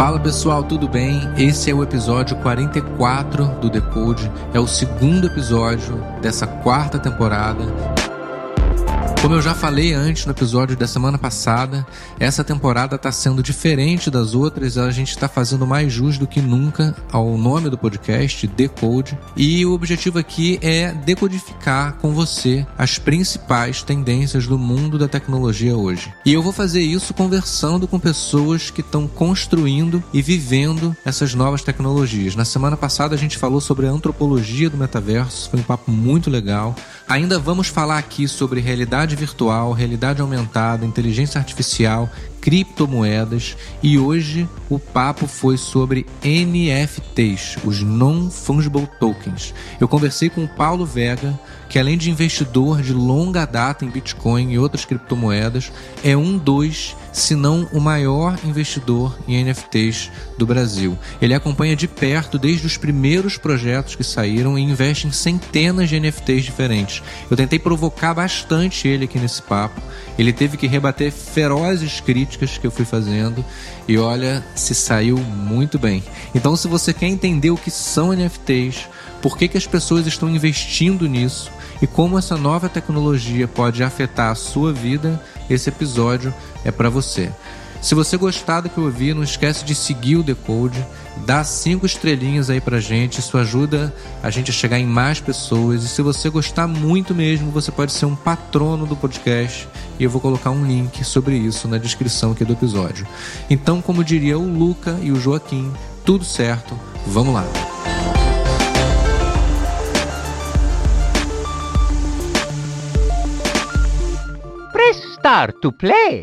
Fala pessoal, tudo bem? Esse é o episódio 44 do Decode, é o segundo episódio dessa quarta temporada. Como eu já falei antes no episódio da semana passada, essa temporada está sendo diferente das outras, a gente está fazendo mais jus do que nunca ao nome do podcast, Decode, e o objetivo aqui é decodificar com você as principais tendências do mundo da tecnologia hoje. E eu vou fazer isso conversando com pessoas que estão construindo e vivendo essas novas tecnologias. Na semana passada a gente falou sobre a antropologia do metaverso, foi um papo muito legal. Ainda vamos falar aqui sobre realidade virtual, realidade aumentada, inteligência artificial, criptomoedas, e hoje o papo foi sobre NFTs, os Non-Fungible Tokens. Eu conversei com o Paulo Vega, que além de investidor de longa data em Bitcoin e outras criptomoedas, é se não o maior investidor em NFTs do Brasil. Ele acompanha de perto desde os primeiros projetos que saíram e investe em centenas de NFTs diferentes. Eu tentei provocar bastante ele aqui nesse papo. Ele teve que rebater ferozes críticas que eu fui fazendo e olha, se saiu muito bem. Então, se você quer entender o que são NFTs, por que as pessoas estão investindo nisso e como essa nova tecnologia pode afetar a sua vida, esse episódio é para você. Se você gostar do que eu ouvi, não esquece de seguir o Decode, dá 5 estrelinhas aí pra gente, isso ajuda a gente a chegar em mais pessoas, e se você gostar muito mesmo, você pode ser um patrono do podcast, e eu vou colocar um link sobre isso na descrição aqui do episódio. Então, como diria o Luca e o Joaquim, tudo certo, vamos lá! Press start to play!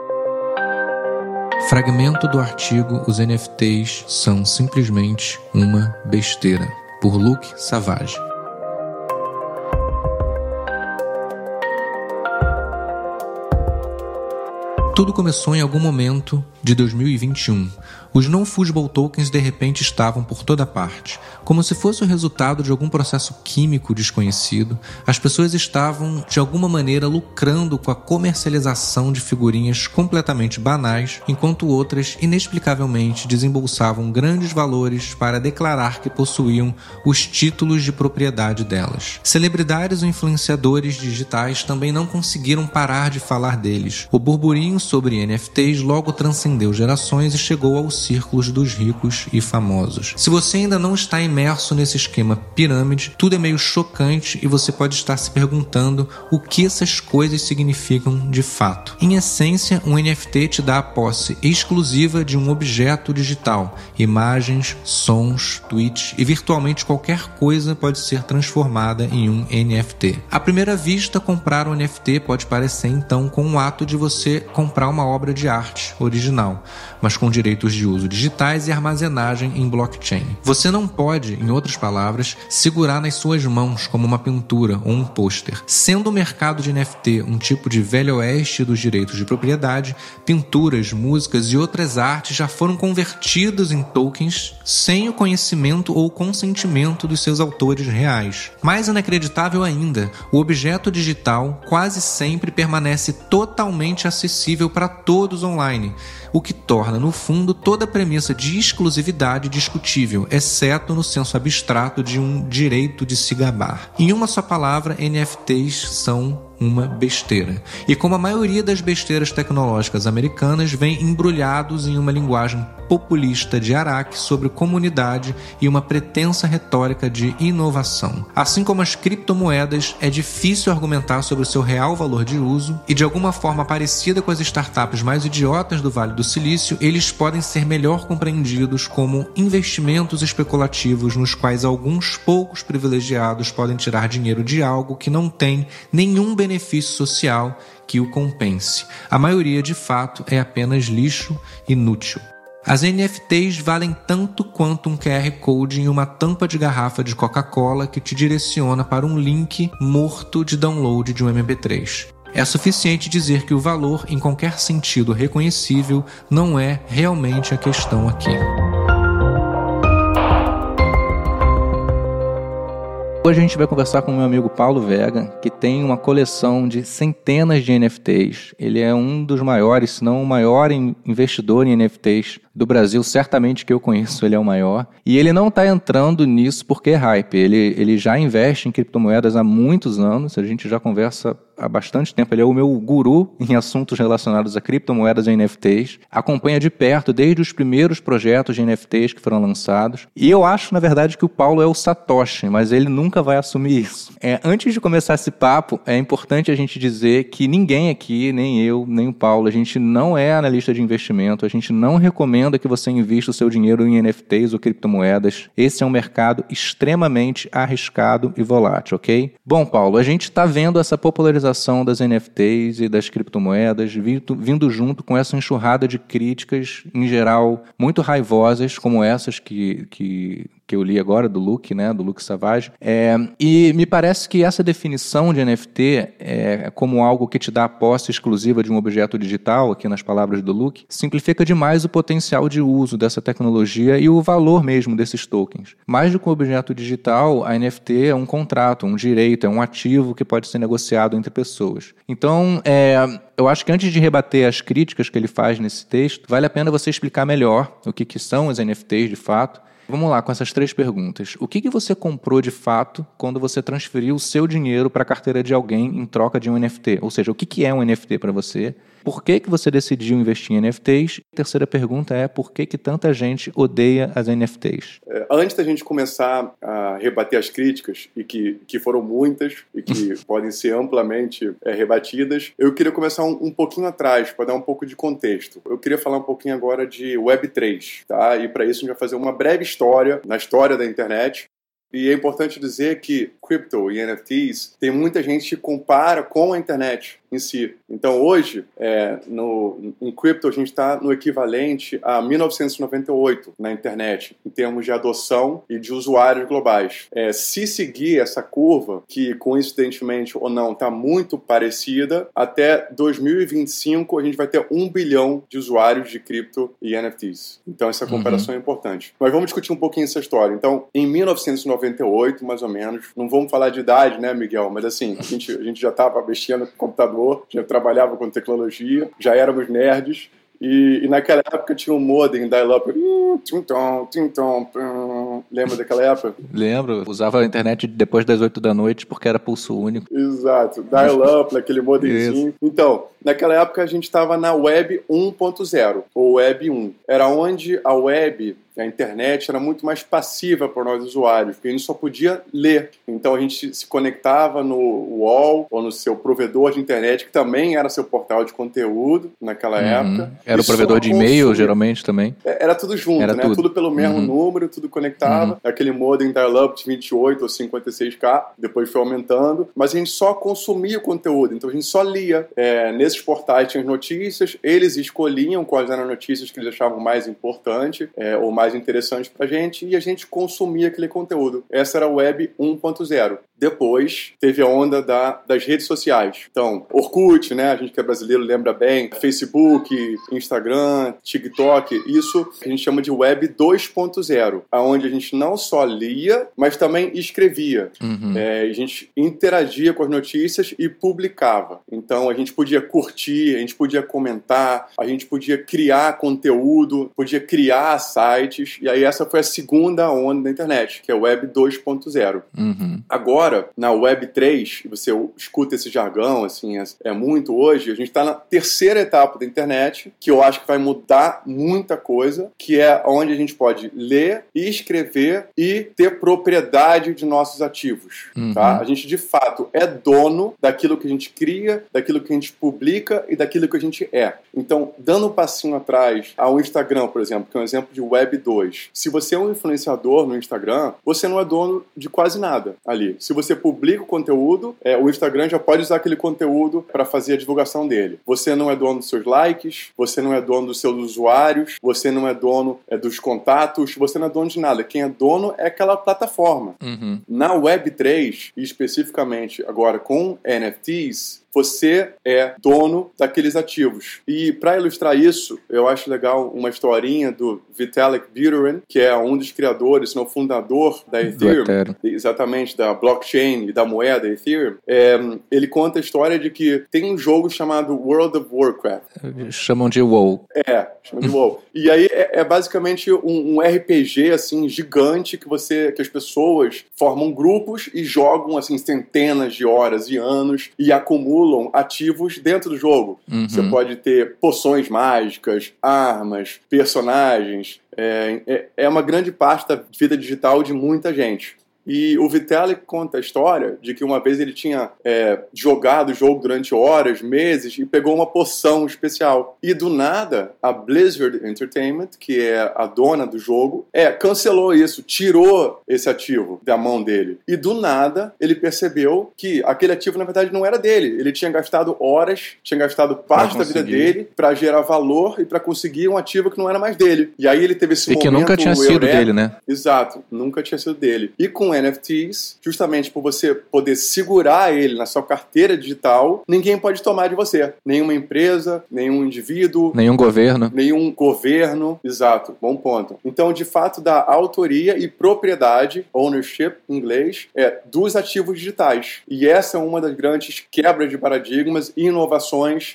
Fragmento do artigo Os NFTs são simplesmente uma besteira, por Luke Savage. Tudo começou em algum momento de 2021. Os non-fungible tokens de repente estavam por toda parte. Como se fosse o resultado de algum processo químico desconhecido, as pessoas estavam, de alguma maneira, lucrando com a comercialização de figurinhas completamente banais, enquanto outras, inexplicavelmente, desembolsavam grandes valores para declarar que possuíam os títulos de propriedade delas. Celebridades ou influenciadores digitais também não conseguiram parar de falar deles. O burburinho sobre NFTs logo transcendeu gerações e chegou aos círculos dos ricos e famosos. Se você ainda não está imerso nesse esquema pirâmide, tudo é meio chocante e você pode estar se perguntando o que essas coisas significam de fato. Em essência, um NFT te dá a posse exclusiva de um objeto digital. Imagens, sons, tweets e virtualmente qualquer coisa pode ser transformada em um NFT. À primeira vista, comprar um NFT pode parecer então com o ato de você comprar uma obra de arte original, mas com direitos de uso digitais e armazenagem em blockchain. Você não pode, em outras palavras, segurar nas suas mãos como uma pintura ou um pôster. Sendo o mercado de NFT um tipo de velho oeste dos direitos de propriedade, pinturas, músicas e outras artes já foram convertidas em tokens sem o conhecimento ou consentimento dos seus autores reais. Mais inacreditável ainda, o objeto digital quase sempre permanece totalmente acessível para todos online, o que torna, no fundo, toda a premissa de exclusividade discutível, exceto no senso abstrato de um direito de se gabar. Em uma só palavra, NFTs são uma besteira. E como a maioria das besteiras tecnológicas americanas, vem embrulhados em uma linguagem populista de Araque sobre comunidade e uma pretensa retórica de inovação. Assim como as criptomoedas, é difícil argumentar sobre o seu real valor de uso e, de alguma forma parecida com as startups mais idiotas do Vale do Silício, eles podem ser melhor compreendidos como investimentos especulativos nos quais alguns poucos privilegiados podem tirar dinheiro de algo que não tem nenhum benefício social que o compense. A maioria, de fato, é apenas lixo inútil. As NFTs valem tanto quanto um QR Code em uma tampa de garrafa de Coca-Cola que te direciona para um link morto de download de um MP3. É suficiente dizer que o valor, em qualquer sentido reconhecível, não é realmente a questão aqui. Hoje a gente vai conversar com o meu amigo Paulo Vega, que tem uma coleção de centenas de NFTs. Ele é um dos maiores, se não o maior investidor em NFTs do Brasil. Certamente que eu conheço, ele é o maior. E ele não está entrando nisso porque é hype. Ele já investe em criptomoedas há muitos anos. A gente já conversa há bastante tempo. Ele é o meu guru em assuntos relacionados a criptomoedas e NFTs. Acompanha de perto desde os primeiros projetos de NFTs que foram lançados. E eu acho, na verdade, que o Paulo é o Satoshi, mas ele nunca vai assumir isso. Antes de começar esse papo, é importante a gente dizer que ninguém aqui, nem eu, nem o Paulo, a gente não é analista de investimento, a gente não recomenda que você invista o seu dinheiro em NFTs ou criptomoedas. Esse é um mercado extremamente arriscado e volátil, ok? Bom, Paulo, a gente está vendo essa popularização das NFTs e das criptomoedas vindo junto com essa enxurrada de críticas, em geral, muito raivosas, como essas que eu li agora, do Luke, né, do Luke Savage. E me parece que essa definição de NFT como algo que te dá a posse exclusiva de um objeto digital, aqui nas palavras do Luke, simplifica demais o potencial de uso dessa tecnologia e o valor mesmo desses tokens. Mais do que um objeto digital, a NFT é um contrato, um direito, é um ativo que pode ser negociado entre pessoas. Então, eu acho que antes de rebater as críticas que ele faz nesse texto, vale a pena você explicar melhor o que são os NFTs de fato. Vamos lá com essas 3 perguntas. O que você comprou de fato quando você transferiu o seu dinheiro para a carteira de alguém em troca de um NFT? Ou seja, o que é um NFT para você? Por que você decidiu investir em NFTs? A terceira pergunta é por que tanta gente odeia as NFTs? Antes da gente começar a rebater as críticas, e que foram muitas e que podem ser amplamente rebatidas, eu queria começar um pouquinho atrás, para dar um pouco de contexto. Eu queria falar um pouquinho agora de Web3, tá? E para isso a gente vai fazer uma breve história, na história da internet. E é importante dizer que crypto e NFTs, tem muita gente que compara com a internet em si. Então hoje, em crypto, a gente está no equivalente a 1998 na internet, em termos de adoção e de usuários globais. Se seguir essa curva, que coincidentemente ou não está muito parecida, até 2025 a gente vai ter 1 bilhão de usuários de cripto e NFTs. Então essa comparação é importante. Mas vamos discutir um pouquinho essa história. Então, em 1998, mais ou menos, não vamos falar de idade, né, Miguel? Mas assim, a gente já estava mexendo com computador, já trabalhava com tecnologia, já éramos nerds. E naquela época tinha um modem dial-up. Lembra daquela época? Lembro. Usava a internet depois das 8 da noite porque era pulso único. Exato. Dial-up, aquele modemzinho. Isso. Então, naquela época a gente estava na Web 1.0, ou Web 1. Era onde a web, a internet, era muito mais passiva para nós usuários, porque a gente só podia ler. Então a gente se conectava no UOL ou no seu provedor de internet, que também era seu portal de conteúdo naquela época. Era o provedor de e-mail, geralmente, também? Era tudo junto, era, né? Tudo pelo mesmo número, tudo conectava. Aquele modem dial-up de 28 ou 56K, depois foi aumentando. Mas a gente só consumia o conteúdo, então a gente só lia. Nesses portais tinha as notícias, eles escolhiam quais eram as notícias que eles achavam mais importantes, ou mais interessantes pra gente, e a gente consumia aquele conteúdo. Essa era a Web 1.0. Depois, teve a onda das redes sociais. Então, Orkut, né? A gente que é brasileiro lembra bem. Facebook, Instagram, TikTok. Isso a gente chama de Web 2.0, onde a gente não só lia, mas também escrevia. A gente interagia com as notícias e publicava. Então, a gente podia curtir, a gente podia comentar, a gente podia criar conteúdo, podia criar sites. E aí essa foi a segunda onda da internet, que é a Web 2.0. Agora, na Web 3, você escuta esse jargão, assim, é muito hoje, a gente está na terceira etapa da internet, que eu acho que vai mudar muita coisa, que é onde a gente pode ler e escrever e ter propriedade de nossos ativos. Tá? A gente, de fato, é dono daquilo que a gente cria, daquilo que a gente publica e daquilo que a gente é. Então, dando um passinho atrás ao Instagram, por exemplo, que é um exemplo de Web 2. Se você é um influenciador no Instagram, você não é dono de quase nada ali. Se você publica o conteúdo, o Instagram já pode usar aquele conteúdo para fazer a divulgação dele. Você não é dono dos seus likes, você não é dono dos seus usuários, você não é dono dos contatos, você não é dono de nada. Quem é dono é aquela plataforma. Na Web 3, e especificamente agora com NFTs, você é dono daqueles ativos. E para ilustrar isso, eu acho legal uma historinha do Vitalik Buterin, que é um dos criadores, se não fundador da Ethereum, exatamente, da blockchain e da moeda Ethereum. Ele conta a história de que tem um jogo chamado World of Warcraft. Chamam de WoW. Chamam de WoW. E aí é basicamente um RPG assim, gigante que as pessoas formam grupos e jogam assim, centenas de horas e anos e acumulam ativos dentro do jogo. Você pode ter poções mágicas, armas, personagens. É uma grande parte da vida digital de muita gente. E o Vitalik conta a história de que uma vez ele tinha jogado o jogo durante horas, meses, e pegou uma poção especial. E do nada, a Blizzard Entertainment, que é a dona do jogo, cancelou isso, tirou esse ativo da mão dele. E do nada, ele percebeu que aquele ativo, na verdade, não era dele. Ele tinha gastado horas, tinha gastado parte da vida dele para gerar valor e para conseguir um ativo que não era mais dele. E aí ele teve esse momento... E que nunca tinha sido dele, né? Exato, nunca tinha sido dele. E com NFTs, justamente por você poder segurar ele na sua carteira digital, ninguém pode tomar de você. Nenhuma empresa, nenhum indivíduo. Nenhum governo. Exato, bom ponto. Então, de fato, da autoria e propriedade, ownership em inglês, dos ativos digitais. E essa é uma das grandes quebras de paradigmas e inovações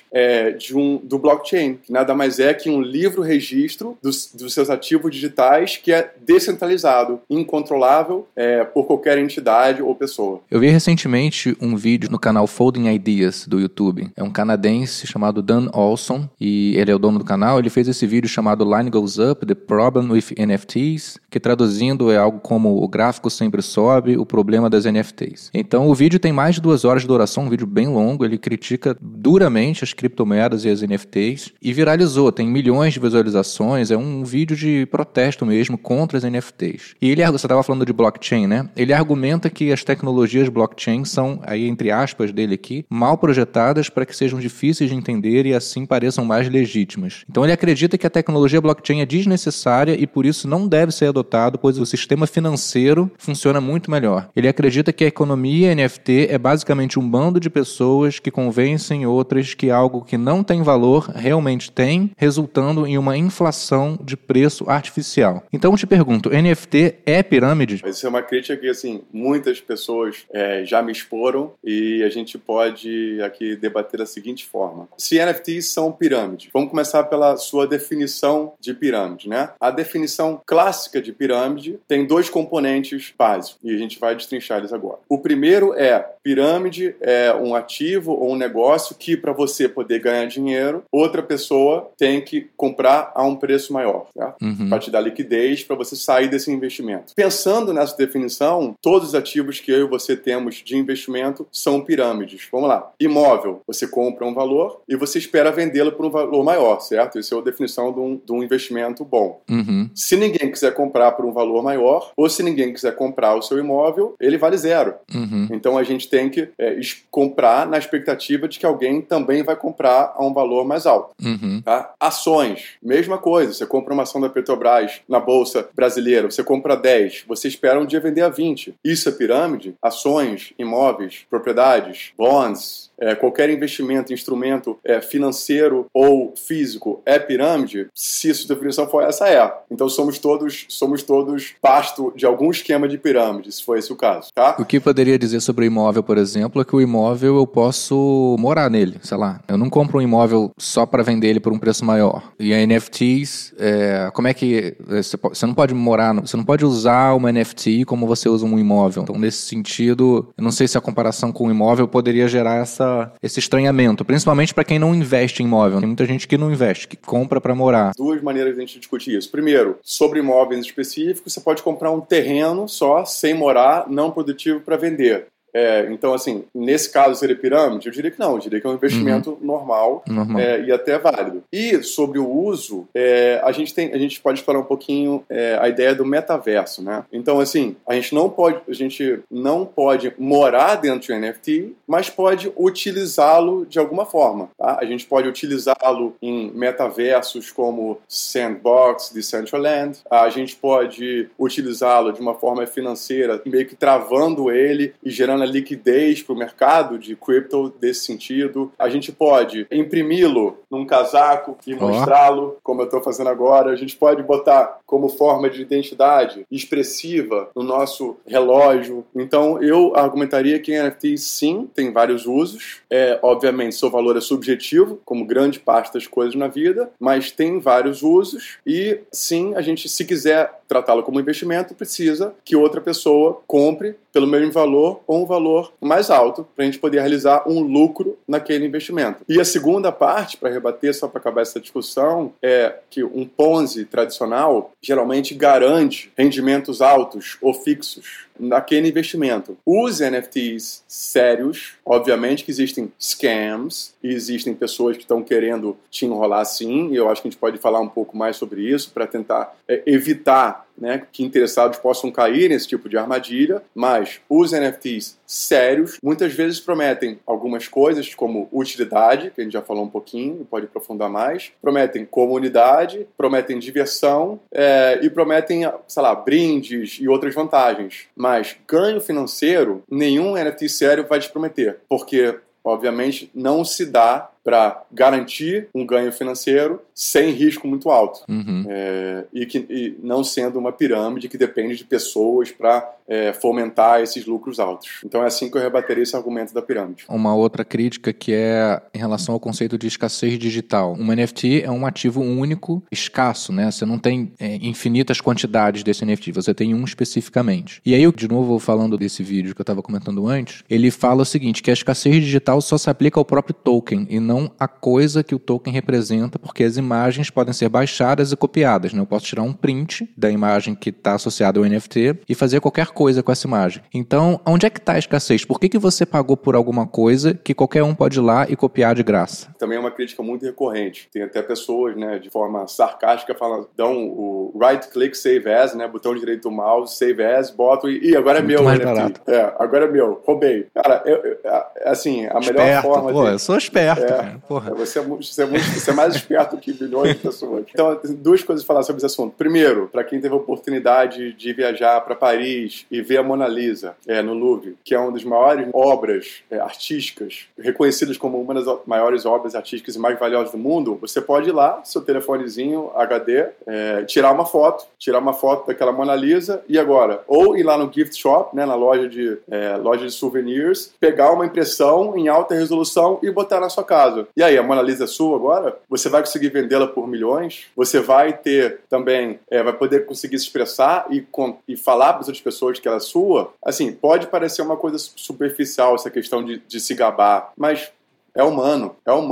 do blockchain, que nada mais é que um livro-registro dos seus ativos digitais que é descentralizado, incontrolável, por qualquer entidade ou pessoa. Eu vi recentemente um vídeo no canal Folding Ideas do YouTube. É um canadense chamado Dan Olson e ele é o dono do canal. Ele fez esse vídeo chamado Line Goes Up, The Problem with NFTs, que traduzindo é algo como o gráfico sempre sobe, o problema das NFTs. Então o vídeo tem mais de 2 horas de duração, um vídeo bem longo. Ele critica duramente as criptomoedas e as NFTs e viralizou, tem milhões de visualizações. É um vídeo de protesto mesmo contra as NFTs. E você estava falando de blockchain, né? Ele argumenta que as tecnologias blockchain são, aí entre aspas dele aqui, mal projetadas para que sejam difíceis de entender e assim pareçam mais legítimas. Então ele acredita que a tecnologia blockchain é desnecessária e por isso não deve ser adotado, pois o sistema financeiro funciona muito melhor. Ele acredita que a economia NFT é basicamente um bando de pessoas que convencem outras que algo que não tem valor realmente tem, resultando em uma inflação de preço artificial. Então eu te pergunto, NFT é pirâmide? Isso é uma crítica que, assim, muitas pessoas já me exporam e a gente pode aqui debater da seguinte forma. Se NFTs são pirâmide, vamos começar pela sua definição de pirâmide, né? A definição clássica de pirâmide tem 2 componentes básicos e a gente vai destrinchar eles agora. O primeiro pirâmide é um ativo ou um negócio que, para você poder ganhar dinheiro, outra pessoa tem que comprar a um preço maior, certo? Para te dar liquidez, para você sair desse investimento. Pensando nessa definição, todos os ativos que eu e você temos de investimento são pirâmides. Vamos lá. Imóvel, você compra um valor e você espera vendê-lo por um valor maior, certo? Isso é a definição de um investimento bom. Se ninguém quiser comprar por um valor maior, ou se ninguém quiser comprar o seu imóvel, ele vale 0. Então a gente tem que comprar na expectativa de que alguém também vai comprar a um valor mais alto. Tá? Ações, mesma coisa. Você compra uma ação da Petrobras na Bolsa Brasileira, você compra 10, você espera um dia vender a 20. Isso é pirâmide? Ações, imóveis, propriedades, bonds, qualquer investimento, instrumento financeiro ou físico é pirâmide? Se sua definição for essa, Então somos todos pasto de algum esquema de pirâmide, se for esse o caso, tá? O que poderia dizer sobre o imóvel, por exemplo, é que o imóvel eu posso morar nele, sei lá. Eu não compro um imóvel só para vender ele por um preço maior. E a NFTs, como é que você não pode morar, você não pode usar uma NFT como você usa um imóvel. Então, nesse sentido, eu não sei se a comparação com o imóvel poderia gerar esse estranhamento, principalmente para quem não investe em imóvel. Tem muita gente que não investe, que compra para morar. 2 maneiras de a gente discutir isso. Primeiro, sobre imóveis específicos, você pode comprar um terreno só, sem morar, não produtivo para vender. Então, assim, nesse caso seria pirâmide? Eu diria que não, eu diria que é um investimento normal. E até válido. E sobre o uso, a gente pode explorar um pouquinho a ideia do metaverso, né? Então, assim, a gente não pode morar dentro de um NFT, mas pode utilizá-lo de alguma forma, tá? A gente pode utilizá-lo em metaversos como Sandbox, Decentraland. A gente pode utilizá-lo de uma forma financeira, meio que travando ele e gerando gerando a liquidez para o mercado de cripto desse sentido. A gente pode imprimi-lo num casaco e mostrá-lo, como eu estou fazendo agora. A gente pode botar como forma de identidade expressiva no nosso relógio. Então, eu argumentaria que NFT, sim, tem vários usos. Obviamente, seu valor é subjetivo, como grande parte das coisas na vida, mas tem vários usos e, sim, a gente, se quiser tratá-lo como investimento, precisa que outra pessoa compre pelo mesmo valor ou um valor mais alto para a gente poder realizar um lucro naquele investimento. E a segunda parte, para rebater, só para acabar essa discussão, é que um Ponzi tradicional geralmente garante rendimentos altos ou fixos naquele investimento. Os NFTs sérios, obviamente que existem scams e existem pessoas que estão querendo te enrolar sim, e eu acho que a gente pode falar um pouco mais sobre isso para tentar evitar, né, que interessados possam cair nesse tipo de armadilha, mas os NFTs sérios muitas vezes prometem algumas coisas como utilidade, que a gente já falou um pouquinho, pode aprofundar mais, prometem comunidade, prometem diversão e prometem, sei lá, brindes e outras vantagens. Mas ganho financeiro, nenhum NFT sério vai te prometer, porque, obviamente, não se dá para garantir um ganho financeiro sem risco muito alto. E não sendo uma pirâmide que depende de pessoas para fomentar esses lucros altos. Então é assim que eu rebateria esse argumento da pirâmide. Uma outra crítica que é em relação ao conceito de escassez digital. Um NFT é um ativo único, escasso, né? Você não tem infinitas quantidades desse NFT, você tem um especificamente. E aí, eu, de novo, falando desse vídeo que eu estava comentando antes, ele fala o seguinte, que a escassez digital só se aplica ao próprio token e não a coisa que o token representa, porque as imagens podem ser baixadas e copiadas, né? Eu posso tirar um print da imagem que está associada ao NFT e fazer qualquer coisa com essa imagem. Então, onde é que está a escassez? Por que você pagou por alguma coisa que qualquer um pode ir lá e copiar de graça? Também é uma crítica muito recorrente. Tem até pessoas, né, de forma sarcástica, dão o right click save as, né, botão direito do mouse, save as, botam e agora é meu mais NFT. Barato. Agora é meu, roubei. Cara, assim, a melhor esperto, forma pô, eu sou esperto, cara. Porra. Você é mais esperto que bilhões de pessoas. Então, tem duas coisas a falar sobre esse assunto. Primeiro, para quem teve a oportunidade de viajar para Paris e ver a Mona Lisa no Louvre, que é uma das maiores obras artísticas, reconhecidas como uma das maiores obras artísticas e mais valiosas do mundo, você pode ir lá, seu telefonezinho HD, tirar uma foto daquela Mona Lisa e agora, ou ir lá no gift shop, né, na loja de souvenirs, pegar uma impressão em alta resolução e botar na sua casa. E aí, a Mona Lisa é sua agora? Você vai conseguir vendê-la por milhões? Você vai ter também, vai poder conseguir se expressar e falar para as outras pessoas que ela é sua? Assim, pode parecer uma coisa superficial essa questão de se gabar, mas é humano.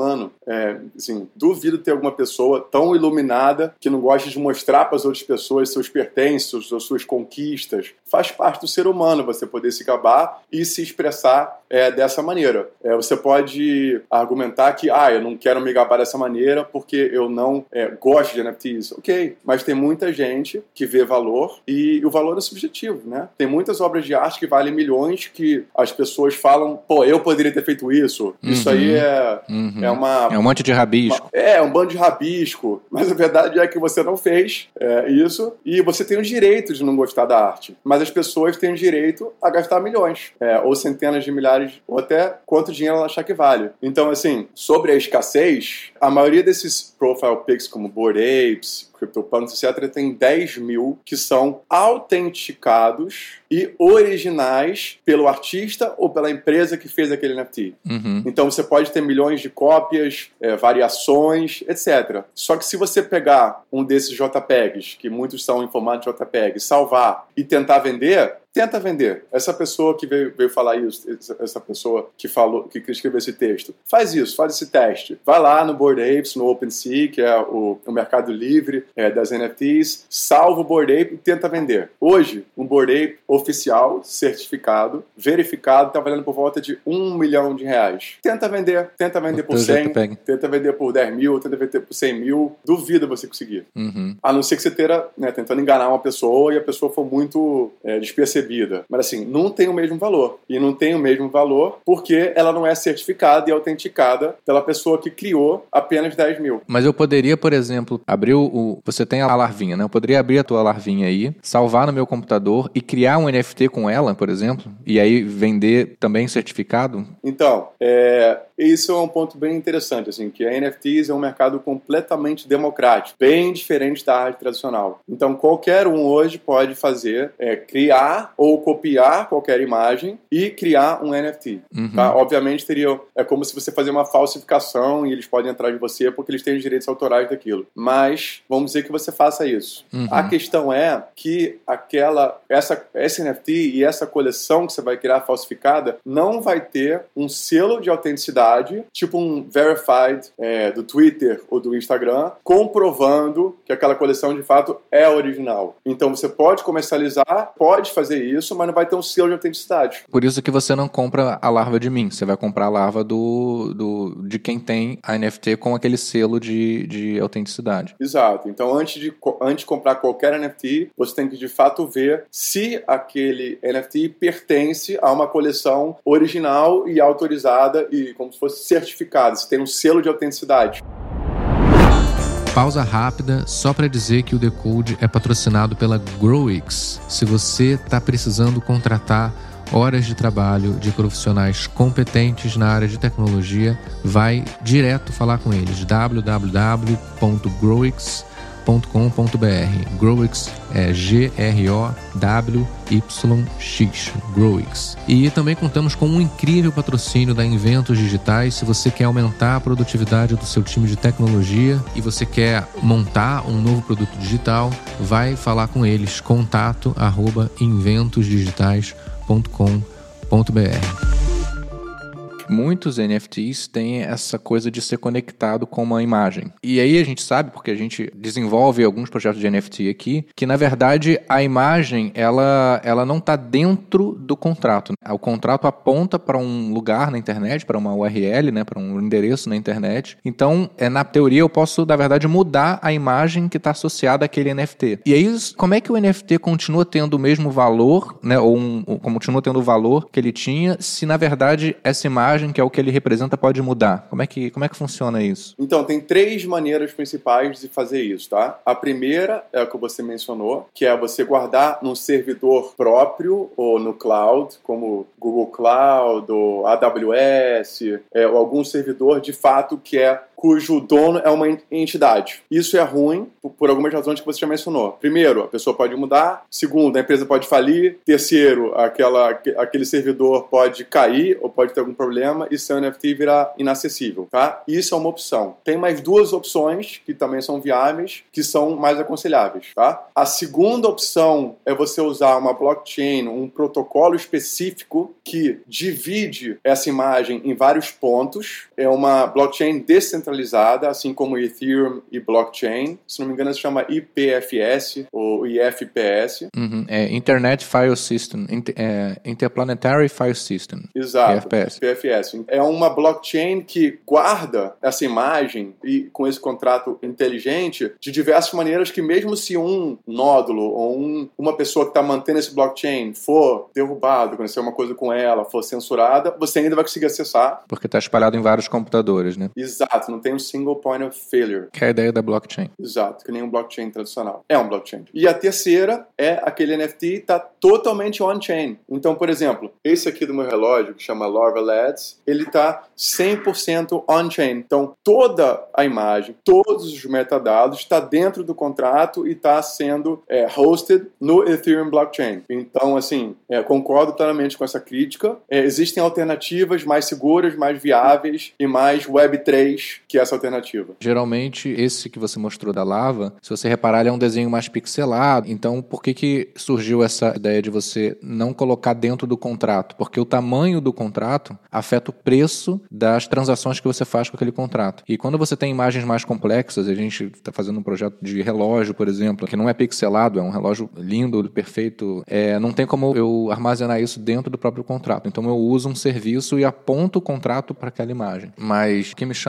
Assim, duvido ter alguma pessoa tão iluminada que não gosta de mostrar para as outras pessoas seus pertences, suas conquistas. Faz parte do ser humano você poder se gabar e se expressar dessa maneira. Você pode argumentar que eu não quero me gabar dessa maneira porque eu não gosto de NFTs. Ok, mas tem muita gente que vê valor e o valor é subjetivo, né? Tem muitas obras de arte que valem milhões que as pessoas falam, pô, eu poderia ter feito isso. Isso aí é um monte de rabisco. Um bando de rabisco. Mas a verdade é que você não fez isso e você tem o direito de não gostar da arte. Mas as pessoas têm o direito a gastar milhões, ou centenas de milhares, ou até quanto dinheiro ela achar que vale. Então, assim, sobre a escassez, a maioria desses profile pics como Bored Apes, CryptoPunks, etc., tem 10 mil que são autenticados e originais pelo artista ou pela empresa que fez aquele NFT. Então você pode ter milhões de cópias, variações, etc. Só que se você pegar um desses JPEGs, que muitos são em formato de JPEG, salvar e tentar vender, tenta vender. Essa pessoa que veio falar isso, essa pessoa que escreveu esse texto, faz isso, faz esse teste. Vai lá no Bored Apes, no OpenSea, que é o mercado livre das NFTs, salva o Bored Ape e tenta vender. Hoje, um Bored Ape oficial, certificado, verificado, está valendo por volta de R$1 milhão. Tenta vender por 100, tenta vender por 10 mil, tenta vender por 100 mil, duvida você conseguir. A não ser que você esteja tentando enganar uma pessoa e a pessoa for muito despercebida recebida. Mas assim, não tem o mesmo valor. E não tem o mesmo valor porque ela não é certificada e autenticada pela pessoa que criou apenas 10 mil. Mas eu poderia, por exemplo, abrir você tem a larvinha, né? Eu poderia abrir a tua larvinha aí, salvar no meu computador e criar um NFT com ela, por exemplo, e aí vender também certificado? Então, isso é um ponto bem interessante, assim, que a NFTs é um mercado completamente democrático, bem diferente da arte tradicional. Então, qualquer um hoje pode fazer, criar ou copiar qualquer imagem e criar um NFT. Tá? Obviamente, é como se você fazer uma falsificação e eles podem entrar de você porque eles têm os direitos autorais daquilo. Mas, vamos dizer que você faça isso. A questão é que esse NFT e essa coleção que você vai criar falsificada não vai ter um selo de autenticidade, tipo um verified do Twitter ou do Instagram, comprovando que aquela coleção de fato é original. Então você pode comercializar, pode fazer isso, mas não vai ter um selo de autenticidade. Por isso que você não compra a larva de mim, você vai comprar a larva de quem tem a NFT com aquele selo de autenticidade. Exato. Então antes de comprar qualquer NFT, você tem que de fato ver se aquele NFT pertence a uma coleção original e autorizada e como se fosse certificada, se tem um selo de autenticidade. Pausa rápida, só para dizer que o Decode é patrocinado pela Growix. Se você está precisando contratar horas de trabalho de profissionais competentes na área de tecnologia, vai direto falar com eles. www.growix.com.br. Growix é Growx, Growix. E também contamos com um incrível patrocínio da Inventos Digitais. Se você quer aumentar a produtividade do seu time de tecnologia e você quer montar um novo produto digital, vai falar com eles. contato@inventosdigitais.com.br. Muitos NFTs têm essa coisa de ser conectado com uma imagem. E aí a gente sabe, porque a gente desenvolve alguns projetos de NFT aqui, que na verdade a imagem ela não está dentro do contrato. O contrato aponta para um lugar na internet, para uma URL, né, para um endereço na internet. Então, na teoria, eu posso, na verdade, mudar a imagem que está associada àquele NFT. E aí, como é que o NFT continua tendo o mesmo valor, né, ou continua tendo o valor que ele tinha, se na verdade essa imagem, que é o que ele representa, pode mudar? Como é que funciona isso? Então, tem 3 maneiras principais de fazer isso, tá? A primeira é a que você mencionou, que é você guardar num servidor próprio ou no cloud, como Google Cloud ou AWS, ou algum servidor de fato cujo dono é uma entidade. Isso é ruim por algumas razões que você já mencionou. Primeiro, a pessoa pode mudar. Segundo, a empresa pode falir. Terceiro, aquele servidor pode cair ou pode ter algum problema e seu NFT virar inacessível, tá? Isso é uma opção. Tem mais 2 opções que também são viáveis, que são mais aconselháveis, tá? A segunda opção é você usar uma blockchain, um protocolo específico que divide essa imagem em vários pontos. É uma blockchain descentralizada, assim como Ethereum e blockchain. Se não me engano, se chama IPFS ou IFPS. Internet File System, Interplanetary File System. Exato. IFPS. É uma blockchain que guarda essa imagem e com esse contrato inteligente de diversas maneiras que mesmo se um nódulo ou uma pessoa que está mantendo esse blockchain for derrubado, acontecer uma coisa com ela, for censurada, você ainda vai conseguir acessar. Porque está espalhado em vários computadores, né? Exato, não tem um single point of failure. Que é a ideia da blockchain. Exato, que nem um blockchain tradicional. É um blockchain. E a terceira é aquele NFT está totalmente on-chain. Então, por exemplo, esse aqui do meu relógio, que chama Larva Labs, ele está 100% on-chain. Então, toda a imagem, todos os metadados está dentro do contrato e está sendo hosted no Ethereum blockchain. Então, assim, concordo plenamente com essa crítica. Existem alternativas mais seguras, mais viáveis e mais Web3 que essa alternativa. Geralmente, esse que você mostrou da lava, se você reparar, ele é um desenho mais pixelado. Então, por que surgiu essa ideia de você não colocar dentro do contrato? Porque o tamanho do contrato afeta o preço das transações que você faz com aquele contrato. E quando você tem imagens mais complexas, a gente está fazendo um projeto de relógio, por exemplo, que não é pixelado, é um relógio lindo, perfeito, não tem como eu armazenar isso dentro do próprio contrato. Então eu uso um serviço e aponto o contrato para aquela imagem. Mas o que me chama a atenção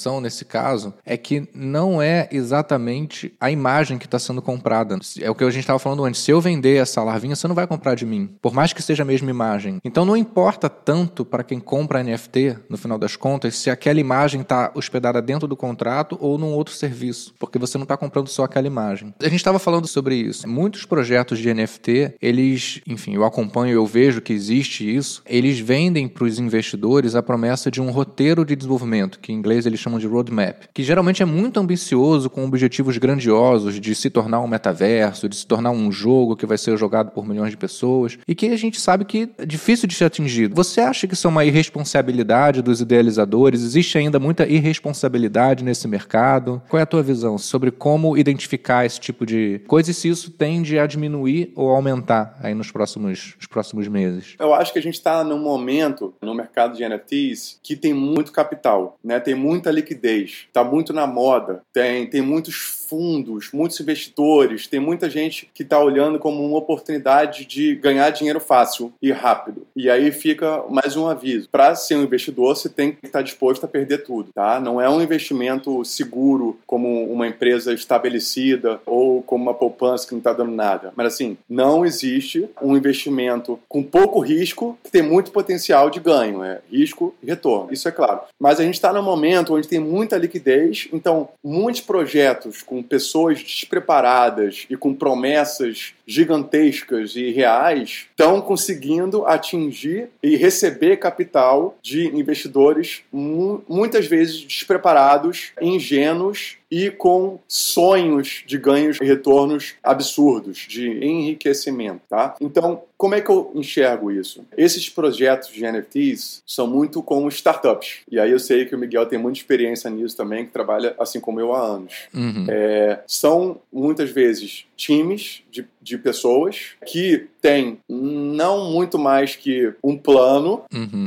atenção nesse caso é que não é exatamente a imagem que está sendo comprada. É o que a gente estava falando antes. Se eu vender essa larvinha, você não vai comprar de mim, por mais que seja a mesma imagem. Então não importa tanto para quem compra NFT, no final das contas, se aquela imagem está hospedada dentro do contrato ou num outro serviço, porque você não está comprando só aquela imagem. A gente estava falando sobre isso. Muitos projetos de NFT, eles, enfim, eu acompanho, eu vejo que existe isso, eles vendem para os investidores a promessa de um roteiro de desenvolvimento, que em inglês eles chamam de roadmap, que geralmente é muito ambicioso, com objetivos grandiosos de se tornar um metaverso, de se tornar um jogo que vai ser jogado por milhões de pessoas, e que a gente sabe que é difícil de ser atingido. Você acha que isso é uma irresponsabilidade dos idealizadores? Existe ainda muita irresponsabilidade nesse mercado? Qual é a tua visão sobre como identificar esse tipo de coisa e se isso tende a diminuir ou aumentar aí nos próximos meses? Eu acho que a gente está num momento no mercado de NFTs que tem muito capital, né? Tem muita liquidez, está muito na moda, tem muitos fundos, muitos investidores, tem muita gente que está olhando como uma oportunidade de ganhar dinheiro fácil e rápido. E aí fica mais um aviso. Para ser um investidor, você tem que estar disposto a perder tudo, tá? Não é um investimento seguro como uma empresa estabelecida ou como uma poupança que não está dando nada. Mas assim, não existe um investimento com pouco risco que tem muito potencial de ganho. É risco e retorno. Isso é claro. Mas a gente está num momento onde tem muita liquidez, então muitos projetos com pessoas despreparadas e com promessas gigantescas e reais estão conseguindo atingir e receber capital de investidores muitas vezes despreparados, ingênuos e com sonhos de ganhos e retornos absurdos, de enriquecimento, tá? Então, como é que eu enxergo isso? Esses projetos de NFTs são muito como startups. E aí eu sei que o Miguel tem muita experiência nisso também, que trabalha assim como eu há anos. Uhum. São, muitas vezes, times de pessoas que têm não muito mais que um plano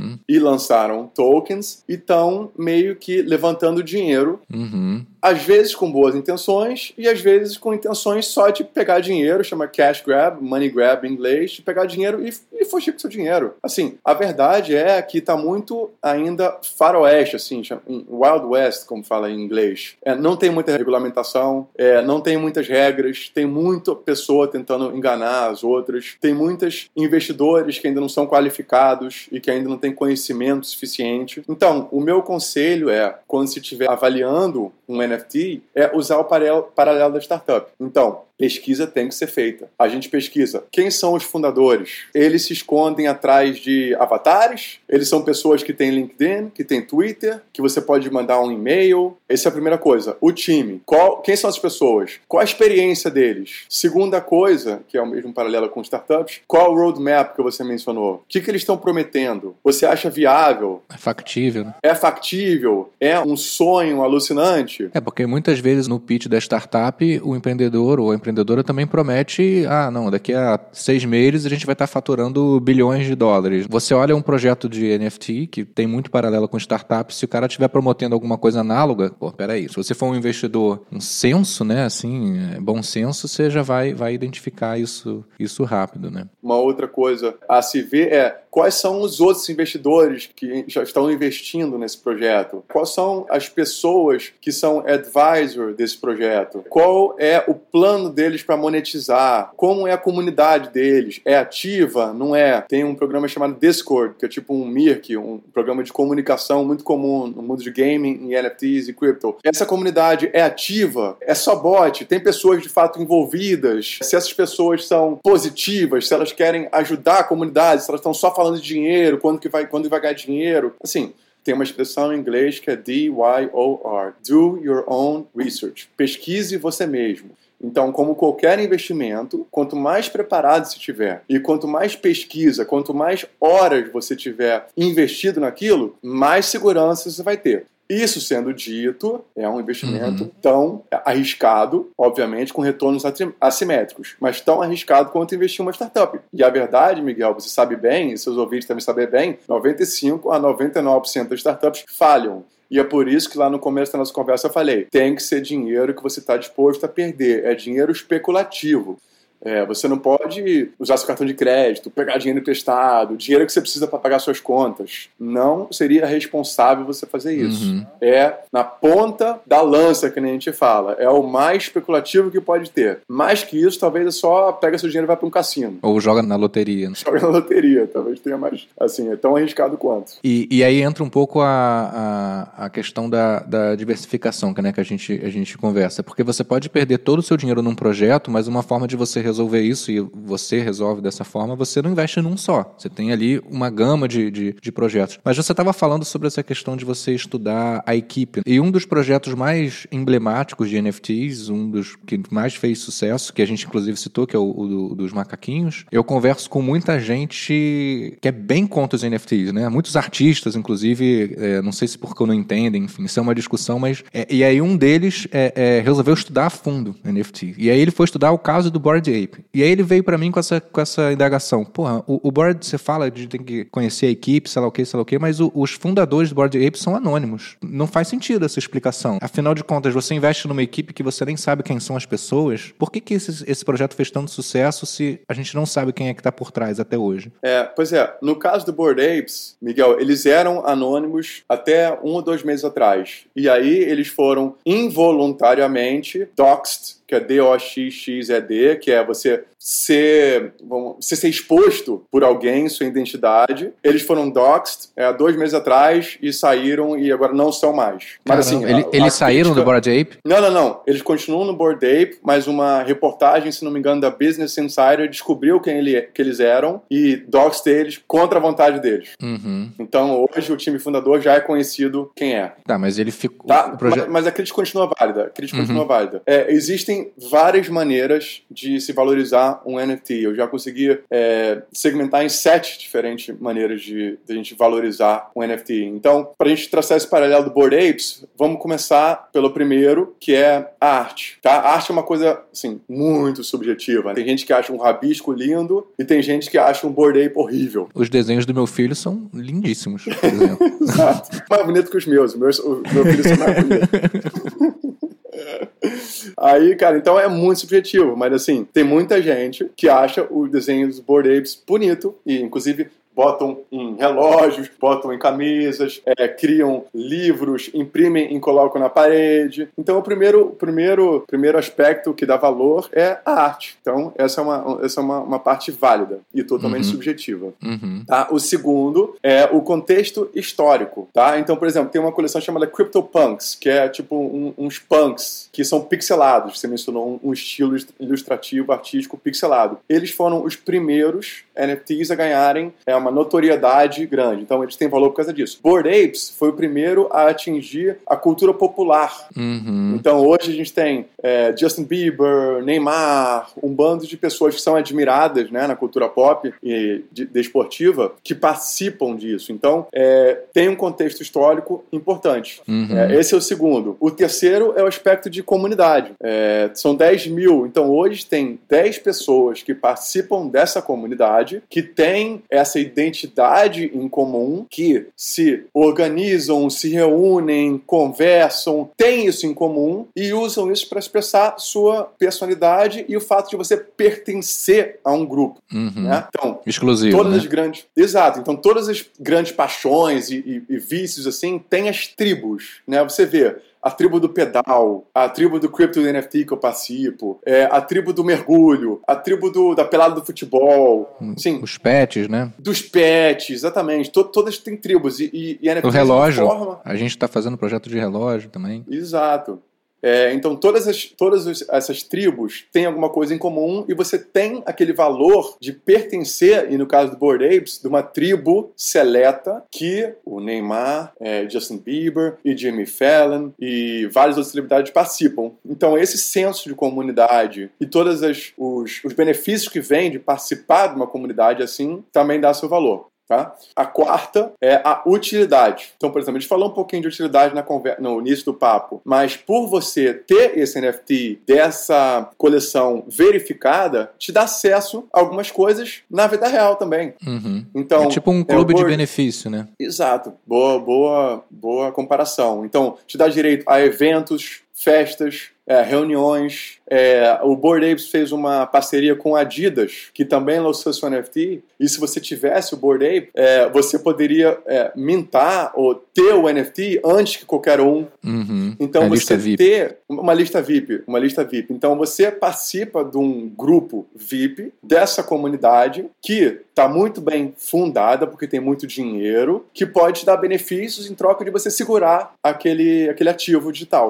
e lançaram tokens e estão meio que levantando dinheiro, às vezes com boas intenções e às vezes com intenções só de pegar dinheiro, chama cash grab, money grab em inglês, de pegar dinheiro e fugir com seu dinheiro. Assim, a verdade é que está muito ainda faroeste, assim, Wild West, como fala em inglês. Não tem muita regulamentação, não tem muitas regras, tem muita pessoa tentando enganar as outras, tem muitos investidores que ainda não são qualificados e que ainda não têm conhecimento suficiente. Então, o meu conselho quando se estiver avaliando um NFT, usar o paralelo da startup. Então, pesquisa tem que ser feita. A gente pesquisa quem são os fundadores. Eles se escondem atrás de avatares, eles são pessoas que têm LinkedIn, que têm Twitter, que você pode mandar um e-mail. Essa é a primeira coisa. O time. Quem são as pessoas? Qual a experiência deles? Segunda coisa, que é o mesmo paralelo com startups, qual o roadmap que você mencionou? O que eles estão prometendo? Você acha viável? É factível, né? É factível? É um sonho alucinante? Porque muitas vezes no pitch da startup, o empreendedor ou a empreendedora também promete, daqui a 6 meses a gente vai estar faturando bilhões de dólares. Você olha um projeto de NFT que tem muito paralelo com startup, se o cara estiver prometendo alguma coisa análoga, peraí, se você for um investidor, um senso, né, assim, bom senso, você já vai identificar isso rápido, né? Uma outra coisa a se ver quais são os outros investidores que já estão investindo nesse projeto? Quais são as pessoas que são advisor desse projeto? Qual é o plano deles para monetizar? Como é a comunidade deles? É ativa? Não é? Tem um programa chamado Discord, que é tipo um Mirk, um programa de comunicação muito comum no mundo de gaming, em NFTs e crypto. Essa comunidade é ativa? É só bot? Tem pessoas de fato envolvidas? Se essas pessoas são positivas, se elas querem ajudar a comunidade, se elas estão só falando de dinheiro, quando vai ganhar dinheiro. Assim, tem uma expressão em inglês que é DYOR, Do Your Own Research. Pesquise você mesmo. Então, como qualquer investimento, quanto mais preparado você tiver e quanto mais pesquisa, quanto mais horas você tiver investido naquilo, mais segurança você vai ter. Isso sendo dito, é um investimento tão arriscado, obviamente, com retornos assimétricos, mas tão arriscado quanto investir em uma startup. E a verdade, Miguel, você sabe bem, e seus ouvintes também sabem bem, 95% a 99% das startups falham. E é por isso que lá no começo da nossa conversa eu falei, tem que ser dinheiro que você está disposto a perder, é dinheiro especulativo. Você não pode usar seu cartão de crédito, pegar dinheiro emprestado, dinheiro que você precisa para pagar suas contas. Não seria responsável você fazer isso. É na ponta da lança, que nem a gente fala. É o mais especulativo que pode ter. Mais que isso, talvez é só pega seu dinheiro e vai para um cassino. Ou joga na loteria. Joga na loteria, talvez tenha mais... Assim, é tão arriscado quanto. E aí entra um pouco a questão da diversificação, né, que a gente conversa. Porque você pode perder todo o seu dinheiro num projeto, mas uma forma de você resolver isso, e você resolve dessa forma, você não investe num só. Você tem ali uma gama de projetos. Mas você estava falando sobre essa questão de você estudar a equipe. E um dos projetos mais emblemáticos de NFTs, um dos que mais fez sucesso, que a gente inclusive citou, que é o dos macaquinhos, eu converso com muita gente que é bem contra os NFTs, né? Muitos artistas, inclusive, não sei se porque não entendem, enfim, isso é uma discussão, mas... e aí um deles resolveu estudar a fundo NFT. E aí ele foi estudar o caso do Bored Ape. E aí ele veio pra mim com essa indagação. Porra, o Bored, você fala de tem que conhecer a equipe, sei lá o que, mas os fundadores do Bored Ape são anônimos. Não faz sentido essa explicação. Afinal de contas, você investe numa equipe que você nem sabe quem são as pessoas. Por que esse projeto fez tanto sucesso se a gente não sabe quem é que tá por trás até hoje? Pois é, no caso do Bored Apes, Miguel, eles eram anônimos até 1 ou 2 meses atrás. E aí eles foram involuntariamente doxed, que é DOXXED, que é você ser exposto por alguém, sua identidade. Eles foram doxed há 2 meses atrás e saíram e agora não são mais. Mas assim, eles saíram do Bored Ape? Não. Eles continuam no Bored Ape, mas uma reportagem, se não me engano, da Business Insider descobriu que eles eram e doxed eles contra a vontade deles. Então, hoje o time fundador já é conhecido quem é. Tá, mas ele ficou... Tá, mas a crítica continua válida. Existem várias maneiras de se valorizar um NFT. Eu já consegui segmentar em 7 diferentes maneiras de a gente valorizar um NFT. Então, para a gente traçar esse paralelo do Bored Apes, vamos começar pelo primeiro, que é a arte. Tá? A arte é uma coisa, assim, muito subjetiva. Tem gente que acha um rabisco lindo e tem gente que acha um Bored Ape horrível. Os desenhos do meu filho são lindíssimos, por exemplo. Exato. Mais bonito que os meus. O meu filho são mais bonitos. Aí, cara, então é muito subjetivo, mas assim, tem muita gente que acha o desenho dos Bored Apes bonito e, inclusive, botam em relógios, botam em camisas, criam livros, imprimem e colocam na parede. Então, o primeiro aspecto que dá valor é a arte. Então, essa é uma parte válida e totalmente subjetiva. Tá? O segundo é o contexto histórico. Tá? Então, por exemplo, tem uma coleção chamada CryptoPunks, que é tipo uns punks que são pixelados. Você mencionou um estilo ilustrativo, artístico, pixelado. Eles foram os primeiros NFTs a ganharem uma notoriedade grande. Então, eles têm valor por causa disso. Bored Apes foi o primeiro a atingir a cultura popular. Então, hoje a gente tem Justin Bieber, Neymar, um bando de pessoas que são admiradas, né, na cultura pop e desportiva, que participam disso. Então, tem um contexto histórico importante. Esse é o segundo. O terceiro é o aspecto de comunidade. São 10 mil. Então, hoje tem 10 pessoas que participam dessa comunidade, que têm essa identidade em comum, que se organizam, se reúnem, conversam, têm isso em comum e usam isso para expressar sua personalidade e o fato de você pertencer a um grupo. Né? Então, exclusivo, todas né? as grandes... Exato. Então, todas as grandes paixões e vícios, assim, têm as tribos, né? Você vê a tribo do pedal, a tribo do Crypto NFT que eu participo, a tribo do mergulho, a tribo da pelada do futebol. Sim, os pets, né? Dos pets, exatamente. Todas têm tribos. E NFT o relógio. Forma... A gente está fazendo projeto de relógio também. Exato. Então, todas essas tribos têm alguma coisa em comum e você tem aquele valor de pertencer, e no caso do Bored Apes, de uma tribo seleta que o Neymar, Justin Bieber e Jimmy Fallon e várias outras celebridades participam. Então, esse senso de comunidade e todos os benefícios que vêm de participar de uma comunidade assim também dá seu valor. Tá? A quarta é a utilidade. Então, por exemplo, a gente falou um pouquinho de utilidade no início do papo, mas por você ter esse NFT dessa coleção verificada, te dá acesso a algumas coisas na vida real também. Então, é tipo um clube de benefício, né? Exato. Boa comparação. Então, te dá direito a eventos festas, reuniões. O Bored Apes fez uma parceria com a Adidas, que também lançou seu NFT, e se você tivesse o Bored Ape, você poderia mintar ou ter o NFT antes que qualquer um. Então você ter uma lista VIP. Então você participa de um grupo VIP dessa comunidade que está muito bem fundada, porque tem muito dinheiro, que pode te dar benefícios em troca de você segurar aquele ativo digital.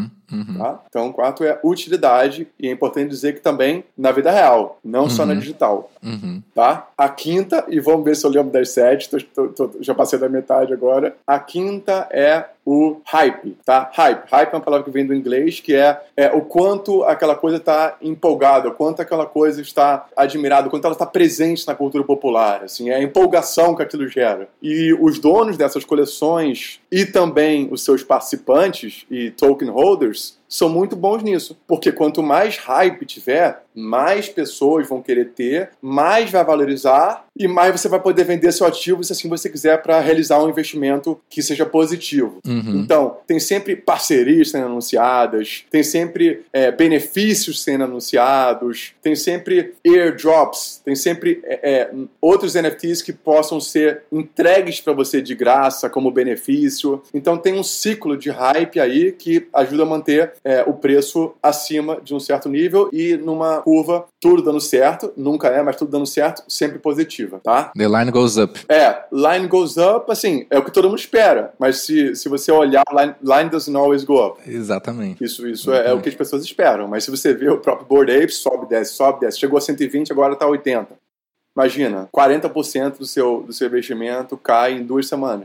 Tá? Então, o quarto é utilidade, e é importante dizer que também na vida real, não só na digital. Tá? A quinta, e vamos ver se eu lembro das 7, já passei da metade agora. A quinta é o hype, tá? Hype é uma palavra que vem do inglês, que é o quanto aquela coisa está empolgada, o quanto aquela coisa está admirada, o quanto ela está presente na cultura popular, assim, é a empolgação que aquilo gera. E os donos dessas coleções e também os seus participantes e token holders são muito bons nisso, porque quanto mais hype tiver, mais pessoas vão querer ter, mais vai valorizar e mais você vai poder vender seu ativo se assim você quiser para realizar um investimento que seja positivo. Então, tem sempre parcerias sendo anunciadas, tem sempre benefícios sendo anunciados, tem sempre airdrops, tem sempre outros NFTs que possam ser entregues para você de graça como benefício. Então, tem um ciclo de hype aí que ajuda a manter o preço acima de um certo nível e numa curva, tudo dando certo, nunca mas tudo dando certo, sempre positiva, tá? The line goes up. Line goes up, assim, é o que todo mundo espera, mas se você olhar, line doesn't always go up. Exatamente. Isso é o que as pessoas esperam, mas se você vê o próprio Bored Apes, sobe, desce, chegou a 120, agora está 80. Imagina, 40% do seu investimento cai em 2 semanas.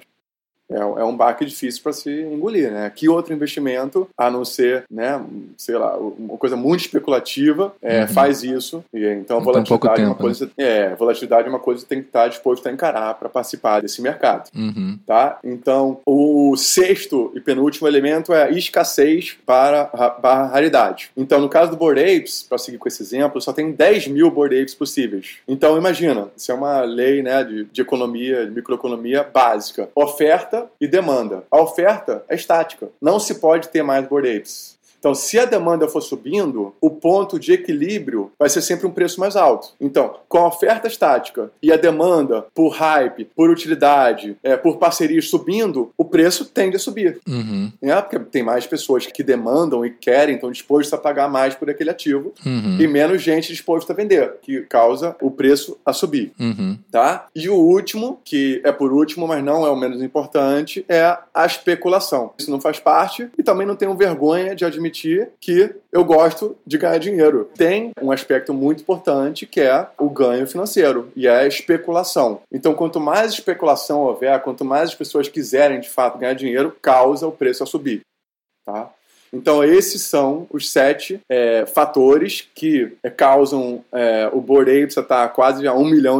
É um baque difícil para se engolir, né? Que outro investimento, a não ser, né, sei lá, uma coisa muito especulativa, faz isso. E, então, volatilidade é uma coisa. Volatilidade é uma coisa que tem que estar disposto a encarar para participar desse mercado. Tá? Então, o sexto e penúltimo elemento é a escassez para raridade. Então, no caso do Bored Apes, para seguir com esse exemplo, só tem 10 mil Bored Apes possíveis. Então, imagina, isso é uma lei, né, de economia, de microeconomia básica. Oferta e demanda. A oferta é estática. Não se pode ter mais Bored Apes. Então, se a demanda for subindo, o ponto de equilíbrio vai ser sempre um preço mais alto. Então, com a oferta estática e a demanda por hype, por utilidade, por parcerias subindo, o preço tende a subir. Porque tem mais pessoas que demandam e querem, estão dispostas a pagar mais por aquele ativo e menos gente disposta a vender, que causa o preço a subir. Tá? E o último, que é por último, mas não é o menos importante, é a especulação. Isso não faz parte e também não tenho vergonha de admitir que eu gosto de ganhar dinheiro. Tem um aspecto muito importante que é o ganho financeiro e é a especulação. Então, quanto mais especulação houver, quanto mais as pessoas quiserem de fato ganhar dinheiro, causa o preço a subir. Tá? Então, esses são os 7 fatores que causam o Bored Apes a estar quase a R$1 milhão,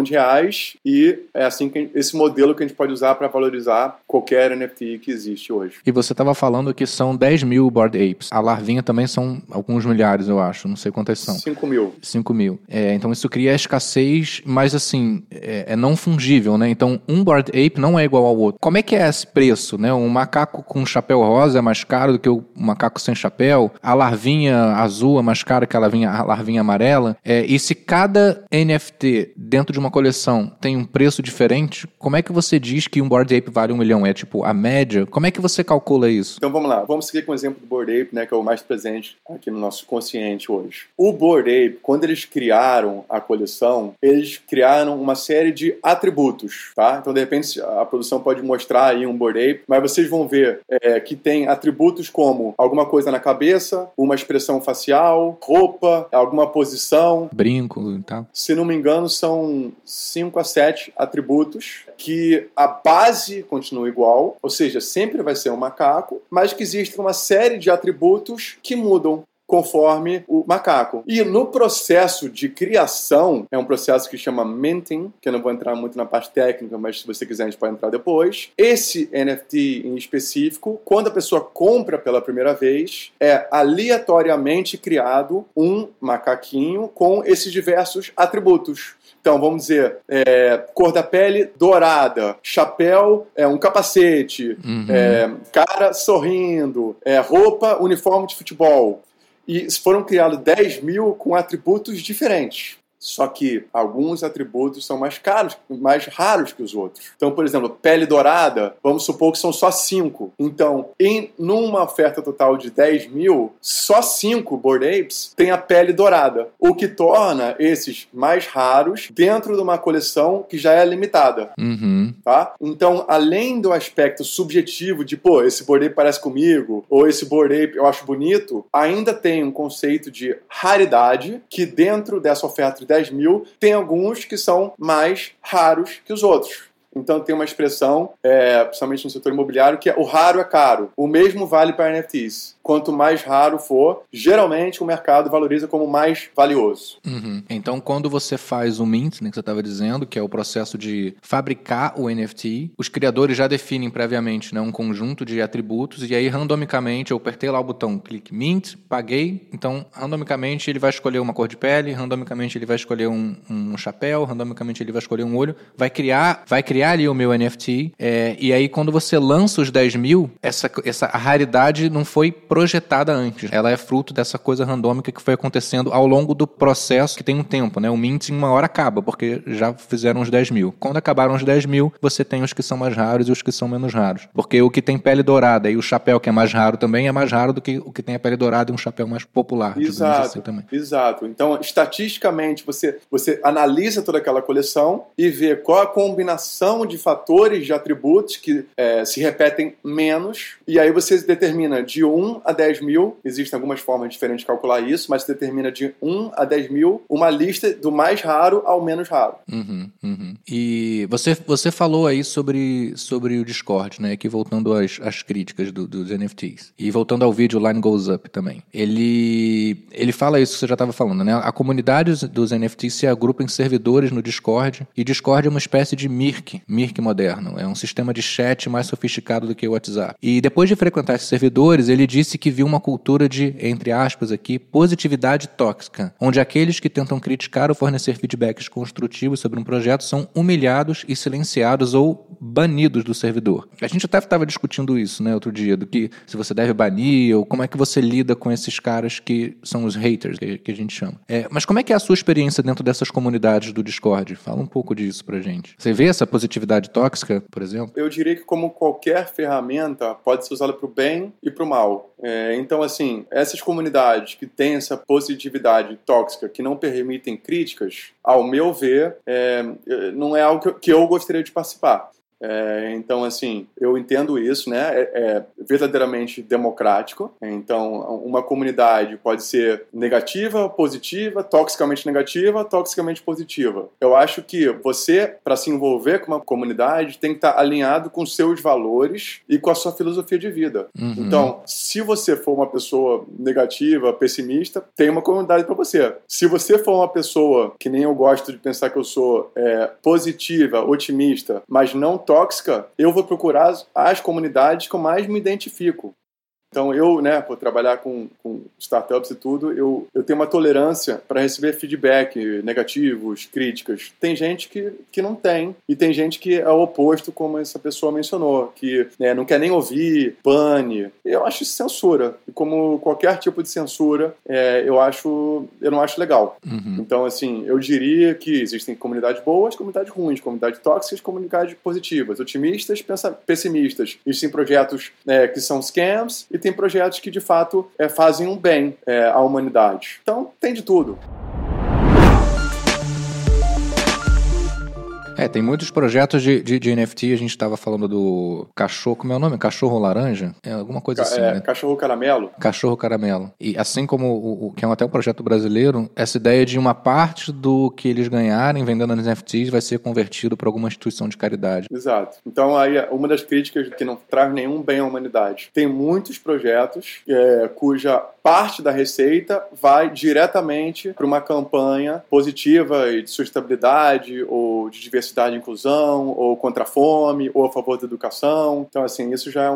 e é assim que esse modelo que a gente pode usar para valorizar qualquer NFT que existe hoje. E você estava falando que são 10 mil Bored Apes. A larvinha também são alguns milhares, eu acho. Não sei quantas são. 5 mil. 5 mil. Então, isso cria escassez, mas assim, é não fungível, né? Então, um Bored Ape não é igual ao outro. Como é que é esse preço, né? Um macaco com chapéu rosa é mais caro do que o macaco sem chapéu, a larvinha azul é mais cara que a larvinha amarela, e se cada NFT dentro de uma coleção tem um preço diferente, como é que você diz que um Bored Ape vale R$1 milhão? É tipo a média? Como é que você calcula isso? Então vamos lá, vamos seguir com o exemplo do Bored Ape, né, que é o mais presente aqui no nosso consciente hoje. O Bored Ape, quando eles criaram a coleção, eles criaram uma série de atributos, tá? Então de repente a produção pode mostrar aí um Bored Ape, mas vocês vão ver que tem atributos como alguma coisa na cabeça, uma expressão facial, roupa, alguma posição. Brinco e tal. Se não me engano, são 5 a 7 atributos que a base continua igual, ou seja, sempre vai ser um macaco, mas que existe uma série de atributos que mudam conforme o macaco. E no processo de criação, é um processo que chama minting, que eu não vou entrar muito na parte técnica, mas se você quiser a gente pode entrar depois. Esse NFT em específico, quando a pessoa compra pela primeira vez, é aleatoriamente criado um macaquinho com esses diversos atributos. Então, vamos dizer, cor da pele dourada, chapéu, um capacete, cara sorrindo, roupa, uniforme de futebol. E foram criados 10 mil com atributos diferentes. Só que alguns atributos são mais raros que os outros. Então, por exemplo, pele dourada, vamos supor que são só 5. Então, numa oferta total de 10 mil, só 5 Bored Apes têm a pele dourada, o que torna esses mais raros dentro de uma coleção que já é limitada. Tá? Então, além do aspecto subjetivo de, esse Bored Ape parece comigo, ou esse Bored Ape eu acho bonito, ainda tem um conceito de raridade que dentro dessa oferta de 10 mil, tem alguns que são mais raros que os outros. Então tem uma expressão, principalmente no setor imobiliário, que é o raro é caro. O mesmo vale para NFTs. Quanto mais raro for, geralmente o mercado valoriza como mais valioso. Então, quando você faz o mint, né, que você estava dizendo, que é o processo de fabricar o NFT, os criadores já definem previamente, né, um conjunto de atributos e aí, randomicamente, eu apertei lá o botão, clique mint, paguei, então, randomicamente, ele vai escolher uma cor de pele, randomicamente, ele vai escolher um chapéu, randomicamente, ele vai escolher um olho, vai criar ali o meu NFT, e aí, quando você lança os 10 mil, essa raridade não foi projetada antes. Ela é fruto dessa coisa randômica que foi acontecendo ao longo do processo, que tem um tempo, né? O mint em uma hora acaba, porque já fizeram os 10 mil. Quando acabaram os 10 mil, você tem os que são mais raros e os que são menos raros. Porque o que tem pele dourada e o chapéu que é mais raro também é mais raro do que o que tem a pele dourada e um chapéu mais popular. Exato, assim também. Exato. Então, estatisticamente, você analisa toda aquela coleção e vê qual a combinação de fatores, de atributos que se repetem menos, e aí você determina de 1 a 10 mil, existem algumas formas diferentes de calcular isso, mas você determina de 1 a 10 mil uma lista do mais raro ao menos raro. E você falou aí sobre o Discord, né? Aqui voltando às críticas dos NFTs. E voltando ao vídeo Line Goes Up também. Ele fala isso que você já estava falando, né? A comunidade dos NFTs se agrupa em servidores no Discord, e Discord é uma espécie de Mirk moderno. É um sistema de chat mais sofisticado do que o WhatsApp. E depois de frequentar esses servidores, ele disse que viu uma cultura de, entre aspas aqui, positividade tóxica, onde aqueles que tentam criticar ou fornecer feedbacks construtivos sobre um projeto são humilhados e silenciados ou banidos do servidor. A gente até estava discutindo isso, né, outro dia, do que se você deve banir ou como é que você lida com esses caras que são os haters, que a gente chama. Mas como é que é a sua experiência dentro dessas comunidades do Discord? Fala um pouco disso pra gente. Você vê essa positividade tóxica, por exemplo? Eu diria que, como qualquer ferramenta, pode ser usada para o bem e para o mal. Então, assim, essas comunidades que têm essa positividade tóxica, que não permitem críticas, ao meu ver, não é algo que eu gostaria de participar. Então, assim, eu entendo isso, né? É verdadeiramente democrático. Então, uma comunidade pode ser negativa, positiva, toxicamente negativa, toxicamente positiva. Eu acho que você, para se envolver com uma comunidade, tem que estar alinhado com seus valores e com a sua filosofia de vida. Então, se você for uma pessoa negativa, pessimista, tem uma comunidade para você. Se você for uma pessoa, que nem eu gosto de pensar que eu sou, positiva, otimista, mas não tóxica, eu vou procurar as comunidades que eu mais me identifico. Então eu, né, por trabalhar com startups e tudo, eu tenho uma tolerância para receber feedback negativos, críticas. Tem gente que não tem, e tem gente que é o oposto, como essa pessoa mencionou, que não quer nem ouvir, bane. Eu acho isso censura. E como qualquer tipo de censura, eu não acho legal. Então, assim, eu diria que existem comunidades boas, comunidades ruins, comunidades tóxicas, comunidades positivas, otimistas, pessimistas. Existem projetos que são scams, e tem projetos que, de fato, fazem um bem à humanidade. Então, tem de tudo. Tem muitos projetos de NFT. A gente estava falando do cachorro, como é o nome? Cachorro laranja? Alguma coisa assim, né? Cachorro caramelo. Cachorro caramelo. E assim como que é até um projeto brasileiro, essa ideia de uma parte do que eles ganharem vendendo as NFTs vai ser convertido para alguma instituição de caridade. Exato. Então, aí, uma das críticas que não traz nenhum bem à humanidade. Tem muitos projetos cuja parte da receita vai diretamente para uma campanha positiva e de sustentabilidade ou de diversidade diversidade e inclusão, ou contra a fome, ou a favor da educação. Então, assim, isso já é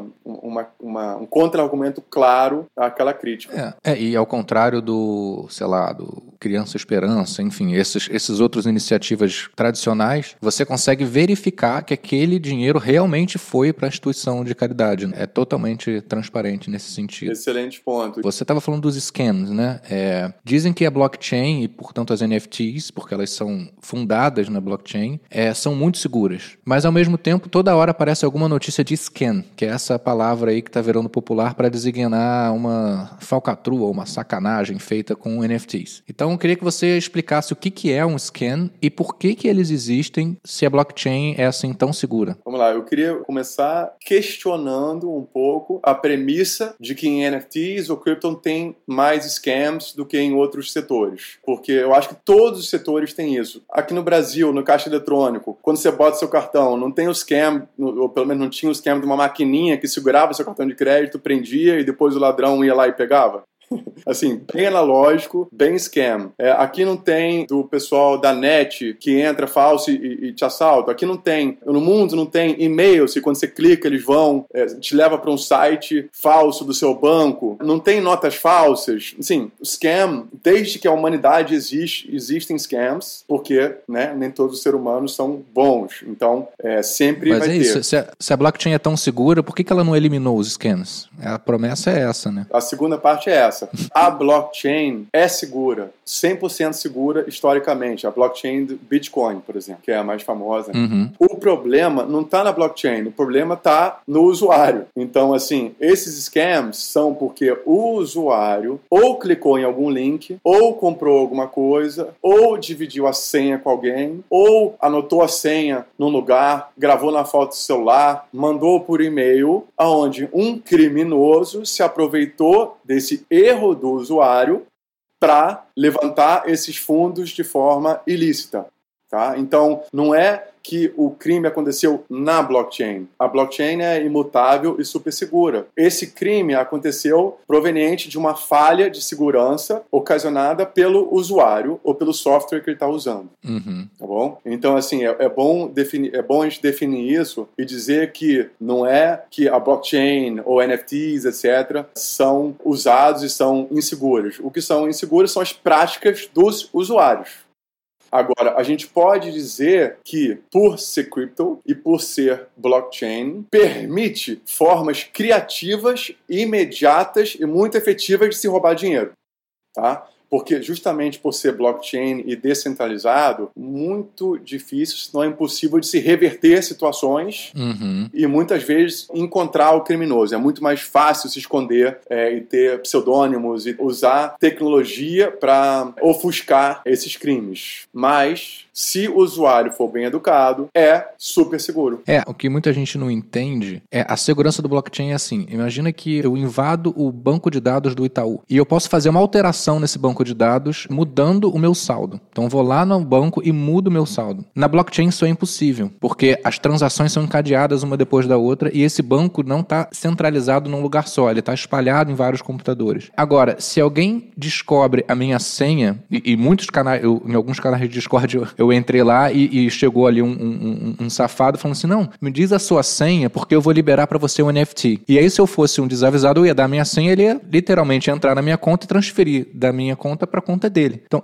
um contra-argumento claro àquela crítica. E ao contrário do Criança Esperança, enfim, esses outras iniciativas tradicionais, você consegue verificar que aquele dinheiro realmente foi para a instituição de caridade. É totalmente transparente nesse sentido. Excelente ponto. Você estava falando dos scams, né? Dizem que a blockchain e, portanto, as NFTs, porque elas são fundadas na blockchain, são muito seguras. Mas, ao mesmo tempo, toda hora aparece alguma notícia de scam, que é essa palavra aí que está virando popular para designar uma falcatrua, uma sacanagem feita com NFTs. Então, eu queria que você explicasse o que é um scam e por que eles existem se a blockchain é assim tão segura. Vamos lá, eu queria começar questionando um pouco a premissa de que em NFTs ou Crypto tem mais scams do que em outros setores. Porque eu acho que todos os setores têm isso. Aqui no Brasil, no caixa eletrônico, quando você bota seu cartão, não tem o scam, ou pelo menos não tinha o scam de uma maquininha que segurava seu cartão de crédito, prendia e depois o ladrão ia lá e pegava? Assim, bem analógico, bem scam. Aqui não tem do pessoal da net que entra falso e te assalta. Aqui não tem, no mundo não tem e-mails que quando você clica eles vão, te leva para um site falso do seu banco. Não tem notas falsas. Assim, scam, desde que a humanidade existe, existem scams, porque, né, nem todos os seres humanos são bons. Então, sempre vai ter. Mas se a blockchain é tão segura, por que ela não eliminou os scams? A promessa é essa, né? A segunda parte é essa. A blockchain é segura, 100% segura historicamente. A blockchain do Bitcoin, por exemplo, que é a mais famosa. Uhum. O problema não está na blockchain, o problema está no usuário. Então, assim, esses scams são porque o usuário ou clicou em algum link, ou comprou alguma coisa, ou dividiu a senha com alguém, ou anotou a senha num lugar, gravou na foto do celular, mandou por e-mail, aonde um criminoso se aproveitou desse erro do usuário para levantar esses fundos de forma ilícita. Tá? Então, não é que o crime aconteceu na blockchain. A blockchain é imutável e super segura. Esse crime aconteceu proveniente de uma falha de segurança ocasionada pelo usuário ou pelo software que ele está usando. Uhum. Tá bom? Então, assim, é bom a gente definir isso e dizer que não é que a blockchain ou NFTs, etc., são usados e são inseguros. O que são inseguros são as práticas dos usuários. Agora, a gente pode dizer que, por ser crypto e por ser blockchain, permite formas criativas, imediatas e muito efetivas de se roubar dinheiro. Tá? Porque justamente por ser blockchain e descentralizado, muito difícil, se não é impossível de se reverter situações e muitas vezes encontrar o criminoso. É muito mais fácil se esconder e ter pseudônimos e usar tecnologia para ofuscar esses crimes. Mas, se o usuário for bem educado, é super seguro. O que muita gente não entende é a segurança do blockchain é assim. Imagina que eu invado o banco de dados do Itaú e eu posso fazer uma alteração nesse banco de dados mudando o meu saldo. Então vou lá no banco e mudo o meu saldo. Na blockchain isso é impossível, porque as transações são encadeadas uma depois da outra e esse banco não está centralizado num lugar só, ele está espalhado em vários computadores. Agora, se alguém descobre a minha senha, e muitos canais, em alguns canais de Discord eu entrei lá e chegou ali um safado falando assim, não, me diz a sua senha porque eu vou liberar para você um NFT. E aí se eu fosse um desavisado, eu ia dar a minha senha, ele ia literalmente entrar na minha conta e transferir da minha conta para a conta dele. Então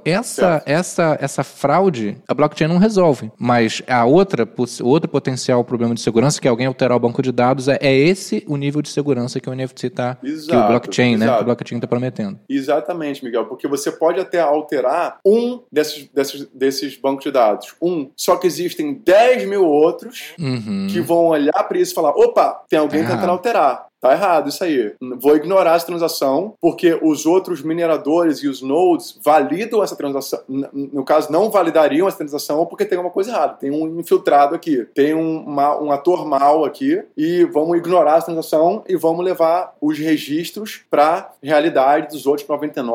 essa fraude a blockchain não resolve, mas outro potencial problema de segurança que alguém alterar o banco de dados é esse o nível de segurança que o NFT está, que o blockchain, né, que o blockchain está prometendo. Exatamente, Miguel, porque você pode até alterar um desses bancos de dados, só que existem 10 mil outros que vão olhar para isso e falar, opa, tem alguém tentando alterar. Tá errado isso aí. Vou ignorar essa transação porque os outros mineradores e os nodes validam essa transação. No caso, não validariam essa transação porque tem uma coisa errada. Tem um infiltrado aqui. Tem um ator mau aqui e vamos ignorar essa transação e vamos levar os registros para a realidade dos outros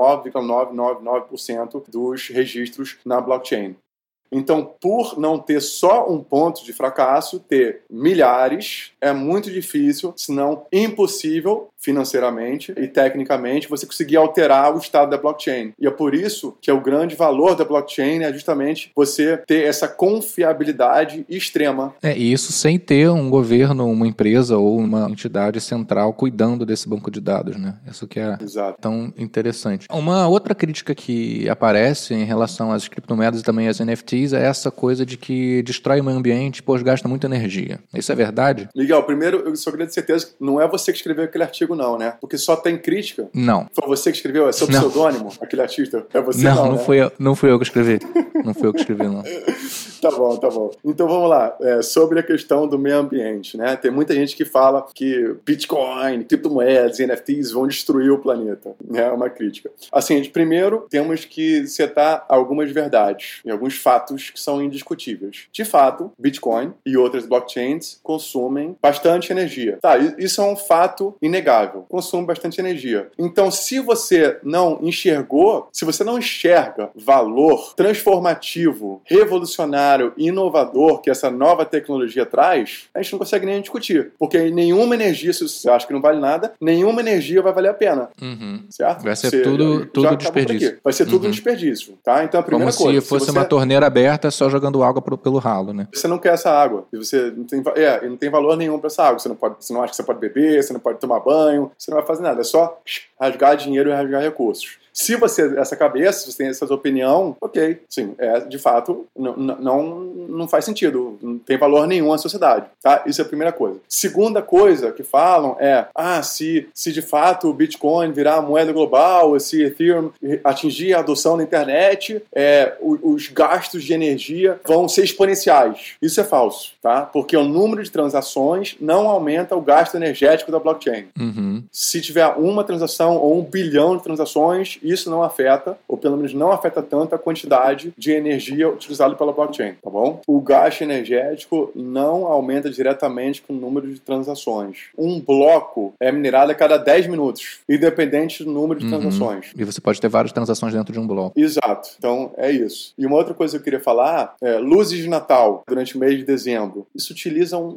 99,999% dos registros na blockchain. Então, por não ter só um ponto de fracasso, ter milhares, é muito difícil, se não impossível, financeiramente e tecnicamente você conseguir alterar o estado da blockchain. E é por isso que o grande valor da blockchain é justamente você ter essa confiabilidade extrema. E isso sem ter um governo, uma empresa ou uma entidade central cuidando desse banco de dados, né? Isso que é Exato. Tão interessante. Uma outra crítica que aparece em relação às criptomoedas e também às NFTs é essa coisa de que destrói o meio ambiente, pois gasta muita energia. Isso é verdade? Miguel, primeiro, eu só queria ter certeza que não é você que escreveu aquele artigo não, né? Porque só tem crítica. Não. Foi você que escreveu? É seu pseudônimo, aquele artista? É você não, né? Não fui eu que escrevi. Não fui eu que escrevi, não. Tá bom. Então vamos lá. Sobre a questão do meio ambiente, né? Tem muita gente que fala que Bitcoin, criptomoedas e NFTs vão destruir o planeta. É uma crítica. Assim, primeiro, temos que setar algumas verdades e alguns fatos que são indiscutíveis. De fato, Bitcoin e outras blockchains consumem bastante energia. Tá, isso é um fato inegável. Consumem bastante energia. Então, se você não enxergou, se você não enxerga valor transformativo, revolucionário e inovador que essa nova tecnologia traz, a gente não consegue nem discutir. Porque nenhuma energia, se você acha que não vale nada, nenhuma energia vai valer a pena. Certo? Vai ser tudo desperdício. Vai ser tudo um desperdício. Tá? Então, a primeira coisa... Como se fosse uma torneira aberta só jogando água pelo ralo, né? Você não quer essa água. Você não tem valor nenhum para essa água. Você não acha que você pode beber, você não pode tomar banho, você não vai fazer nada. É só rasgar dinheiro e rasgar recursos. Se você essa cabeça, se você tem essa opinião, ok, sim, de fato não faz sentido, não tem valor nenhum na sociedade, tá? Isso é a primeira coisa. Segunda coisa que falam é, se de fato o Bitcoin virar a moeda global, se Ethereum atingir a adoção na internet, os gastos de energia vão ser exponenciais. Isso é falso, tá? Porque o número de transações não aumenta o gasto energético da blockchain. Se tiver uma transação ou 1 bilhão de transações, isso não afeta, ou pelo menos não afeta tanto a quantidade de energia utilizada pela blockchain, tá bom? O gasto energético não aumenta diretamente com o número de transações. Um bloco é minerado a cada 10 minutos, independente do número de transações. E você pode ter várias transações dentro de um bloco. Exato. Então, é isso. E uma outra coisa que eu queria falar é luzes de Natal durante o mês de dezembro. Isso utiliza um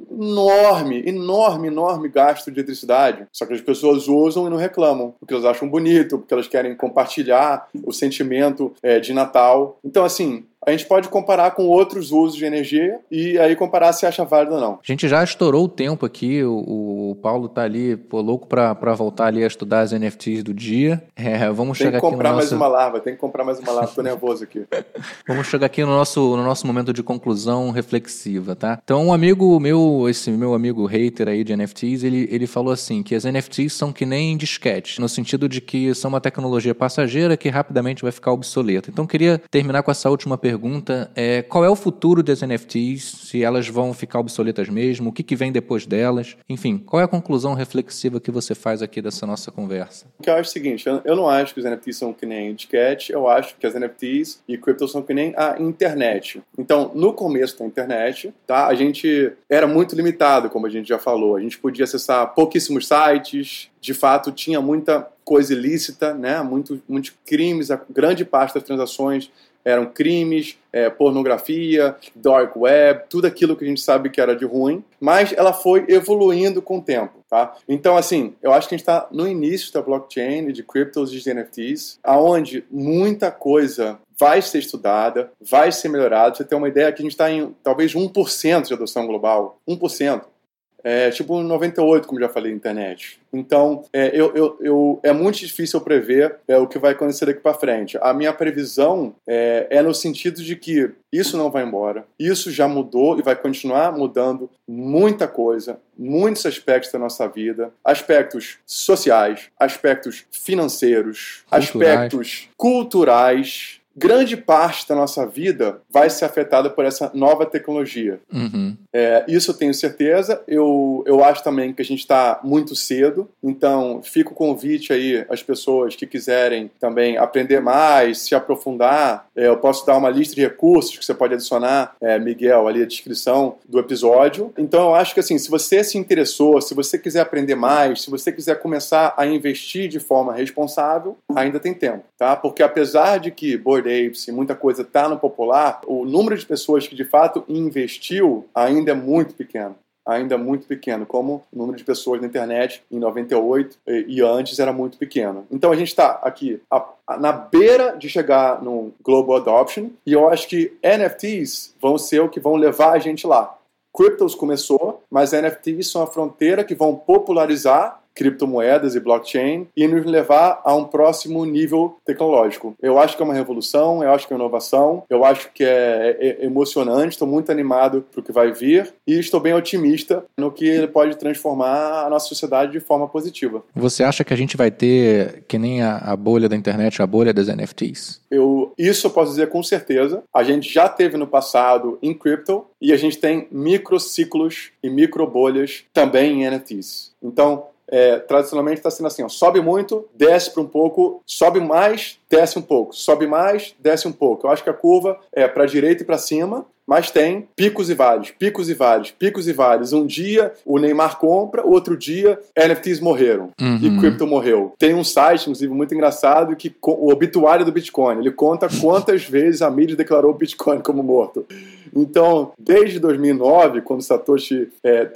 enorme gasto de eletricidade. Só que as pessoas usam e não reclamam, porque elas acham bonito, porque elas querem compartilhar o sentimento de Natal. Então, assim, a gente pode comparar com outros usos de energia e aí comparar se acha válido ou não. A gente já estourou o tempo aqui, o Paulo tá ali, louco pra voltar ali a estudar as NFTs do dia. Vamos chegar aqui no nosso... Tem que comprar mais uma larva, tô nervoso aqui. Vamos chegar aqui no nosso momento de conclusão reflexiva, tá? Então, esse meu amigo hater aí de NFTs, ele falou assim, que as NFTs são que nem disquete, no sentido de que são uma tecnologia passageira que rapidamente vai ficar obsoleta. Então, queria terminar com essa última pergunta. Qual é o futuro das NFTs? Se elas vão ficar obsoletas mesmo? O que vem depois delas? Enfim, qual é a conclusão reflexiva que você faz aqui dessa nossa conversa? O que eu acho é o seguinte, eu não acho que os NFTs são que nem disquete, eu acho que as NFTs e cripto são que nem a internet. Então, no começo da internet, tá, a gente era muito limitado, como a gente já falou. A gente podia acessar pouquíssimos sites, de fato tinha muita coisa ilícita, né? Muitos crimes, a grande parte das transações eram crimes, pornografia, dark web, tudo aquilo que a gente sabe que era de ruim, mas ela foi evoluindo com o tempo, tá? Então, assim, eu acho que a gente está no início da blockchain, de cryptos e de NFTs, aonde muita coisa vai ser estudada, vai ser melhorada. Você tem uma ideia que a gente está em talvez 1% de adoção global, 1%. Tipo 98, como já falei, na internet. Então, é muito difícil eu prever o que vai acontecer daqui para frente. A minha previsão é no sentido de que isso não vai embora. Isso já mudou e vai continuar mudando muita coisa, muitos aspectos da nossa vida. Aspectos sociais, aspectos financeiros, aspectos culturais. Grande parte da nossa vida vai ser afetada por essa nova tecnologia. Isso eu tenho certeza. Eu acho também que a gente está muito cedo. Então, fica o convite aí às pessoas que quiserem também aprender mais, se aprofundar. Eu posso dar uma lista de recursos que você pode adicionar, Miguel, ali na descrição do episódio. Então, eu acho que assim, se você se interessou, se você quiser aprender mais, se você quiser começar a investir de forma responsável, ainda tem tempo, tá? Porque apesar de que Bored Apes e muita coisa está no popular, o número de pessoas que de fato investiu ainda é muito pequeno. ainda muito pequeno, como o número de pessoas na internet em 98 e antes era muito pequeno. Então a gente está aqui na beira de chegar no Global Adoption e eu acho que NFTs vão ser o que vão levar a gente lá. Cryptos começou, mas NFTs são a fronteira que vão popularizar criptomoedas e blockchain e nos levar a um próximo nível tecnológico. Eu acho que é uma revolução, eu acho que é uma inovação, eu acho que é emocionante, estou muito animado para o que vai vir e estou bem otimista no que ele pode transformar a nossa sociedade de forma positiva. Você acha que a gente vai ter, que nem a bolha da internet, a bolha das NFTs? Isso eu posso dizer com certeza. A gente já teve no passado em cripto e a gente tem microciclos e microbolhas também em NFTs. Então, tradicionalmente está sendo assim, ó, sobe muito, desce para um pouco, sobe mais, desce um pouco, sobe mais, desce um pouco. Eu acho que a curva é para a direita e para cima, mas tem picos e vales, picos e vales, picos e vales. Um dia o Neymar compra, outro dia NFTs morreram e cripto morreu. Tem um site, inclusive, muito engraçado, que o obituário do Bitcoin, ele conta quantas vezes a mídia declarou o Bitcoin como morto. Então, desde 2009, quando Satoshi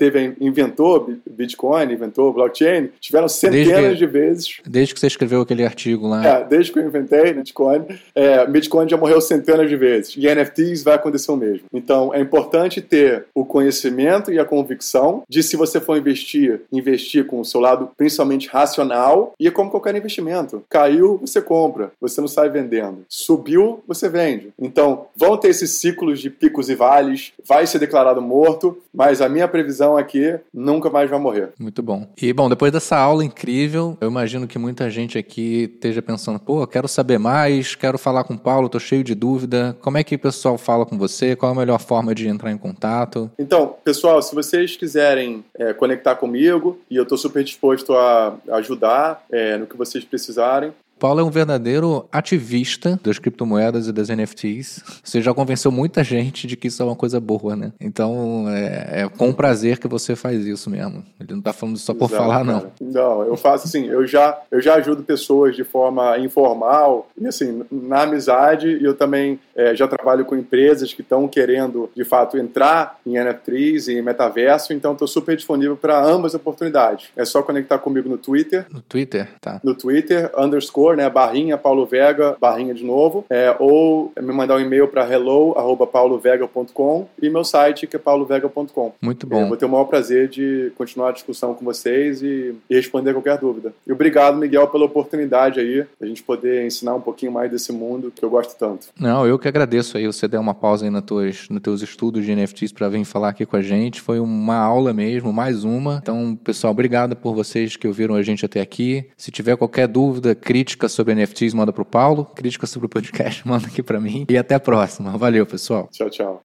inventou Bitcoin, inventou blockchain, tiveram centenas de vezes. Desde que você escreveu aquele artigo lá. Desde que eu inventei Bitcoin, Bitcoin já morreu centenas de vezes. E NFTs vai acontecer o mesmo. Então, é importante ter o conhecimento e a convicção de, se você for investir com o seu lado principalmente racional, e é como qualquer investimento. Caiu, você compra, você não sai vendendo. Subiu, você vende. Então, vão ter esses ciclos de picos e vales, vai ser declarado morto, mas a minha previsão é que nunca mais vai morrer. Muito bom. E, bom, depois dessa aula incrível, eu imagino que muita gente aqui esteja pensando, pô, quero saber mais, quero falar com o Paulo, tô cheio de dúvida. Como é que o pessoal fala com você? Qual a melhor forma de entrar em contato? Então, pessoal, se vocês quiserem conectar comigo, e eu tô super disposto a ajudar no que vocês precisarem, Paulo é um verdadeiro ativista das criptomoedas e das NFTs. Você já convenceu muita gente de que isso é uma coisa boa, né? Então, é com prazer que você faz isso mesmo. Ele não tá falando só por falar, não. Não, eu faço assim, eu já ajudo pessoas de forma informal e assim, na amizade, e eu também já trabalho com empresas que estão querendo, de fato, entrar em NFTs e em metaverso, então estou super disponível para ambas oportunidades. É só conectar comigo no Twitter. No Twitter? Tá. No Twitter, _, barrinha Paulo Vega, barrinha de novo, ou me mandar um e-mail para hello@paulovega.com e meu site que é paulovega.com. Muito bom. Eu vou ter o maior prazer de continuar a discussão com vocês e responder qualquer dúvida. E obrigado, Miguel, pela oportunidade aí, a gente poder ensinar um pouquinho mais desse mundo que eu gosto tanto. Não, eu que agradeço aí você dar uma pausa aí nos teus estudos de NFTs para vir falar aqui com a gente. Foi uma aula mesmo, mais uma. Então, pessoal, obrigado por vocês que ouviram a gente até aqui. Se tiver qualquer dúvida, crítica sobre NFTs, manda pro Paulo. Crítica sobre o podcast, manda aqui para mim. E até a próxima. Valeu, pessoal. Tchau, tchau.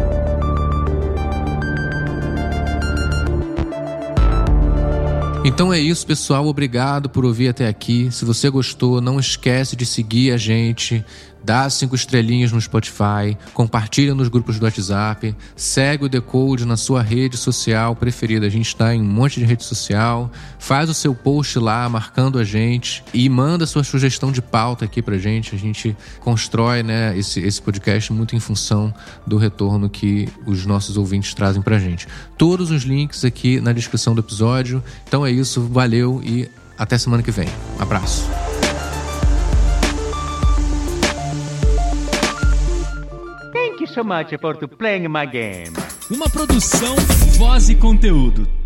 Então é isso, pessoal. Obrigado por ouvir até aqui. Se você gostou, não esquece de seguir a gente. Dá 5 estrelinhas no Spotify, compartilha nos grupos do WhatsApp, segue o Decode na sua rede social preferida. A gente está em um monte de rede social. Faz o seu post lá, marcando a gente e manda sua sugestão de pauta aqui pra gente. A gente constrói, né, esse podcast muito em função do retorno que os nossos ouvintes trazem pra gente. Todos os links aqui na descrição do episódio. Então é isso, valeu e até semana que vem. Abraço. Thank you so much for playing my game. Uma produção, voz e conteúdo.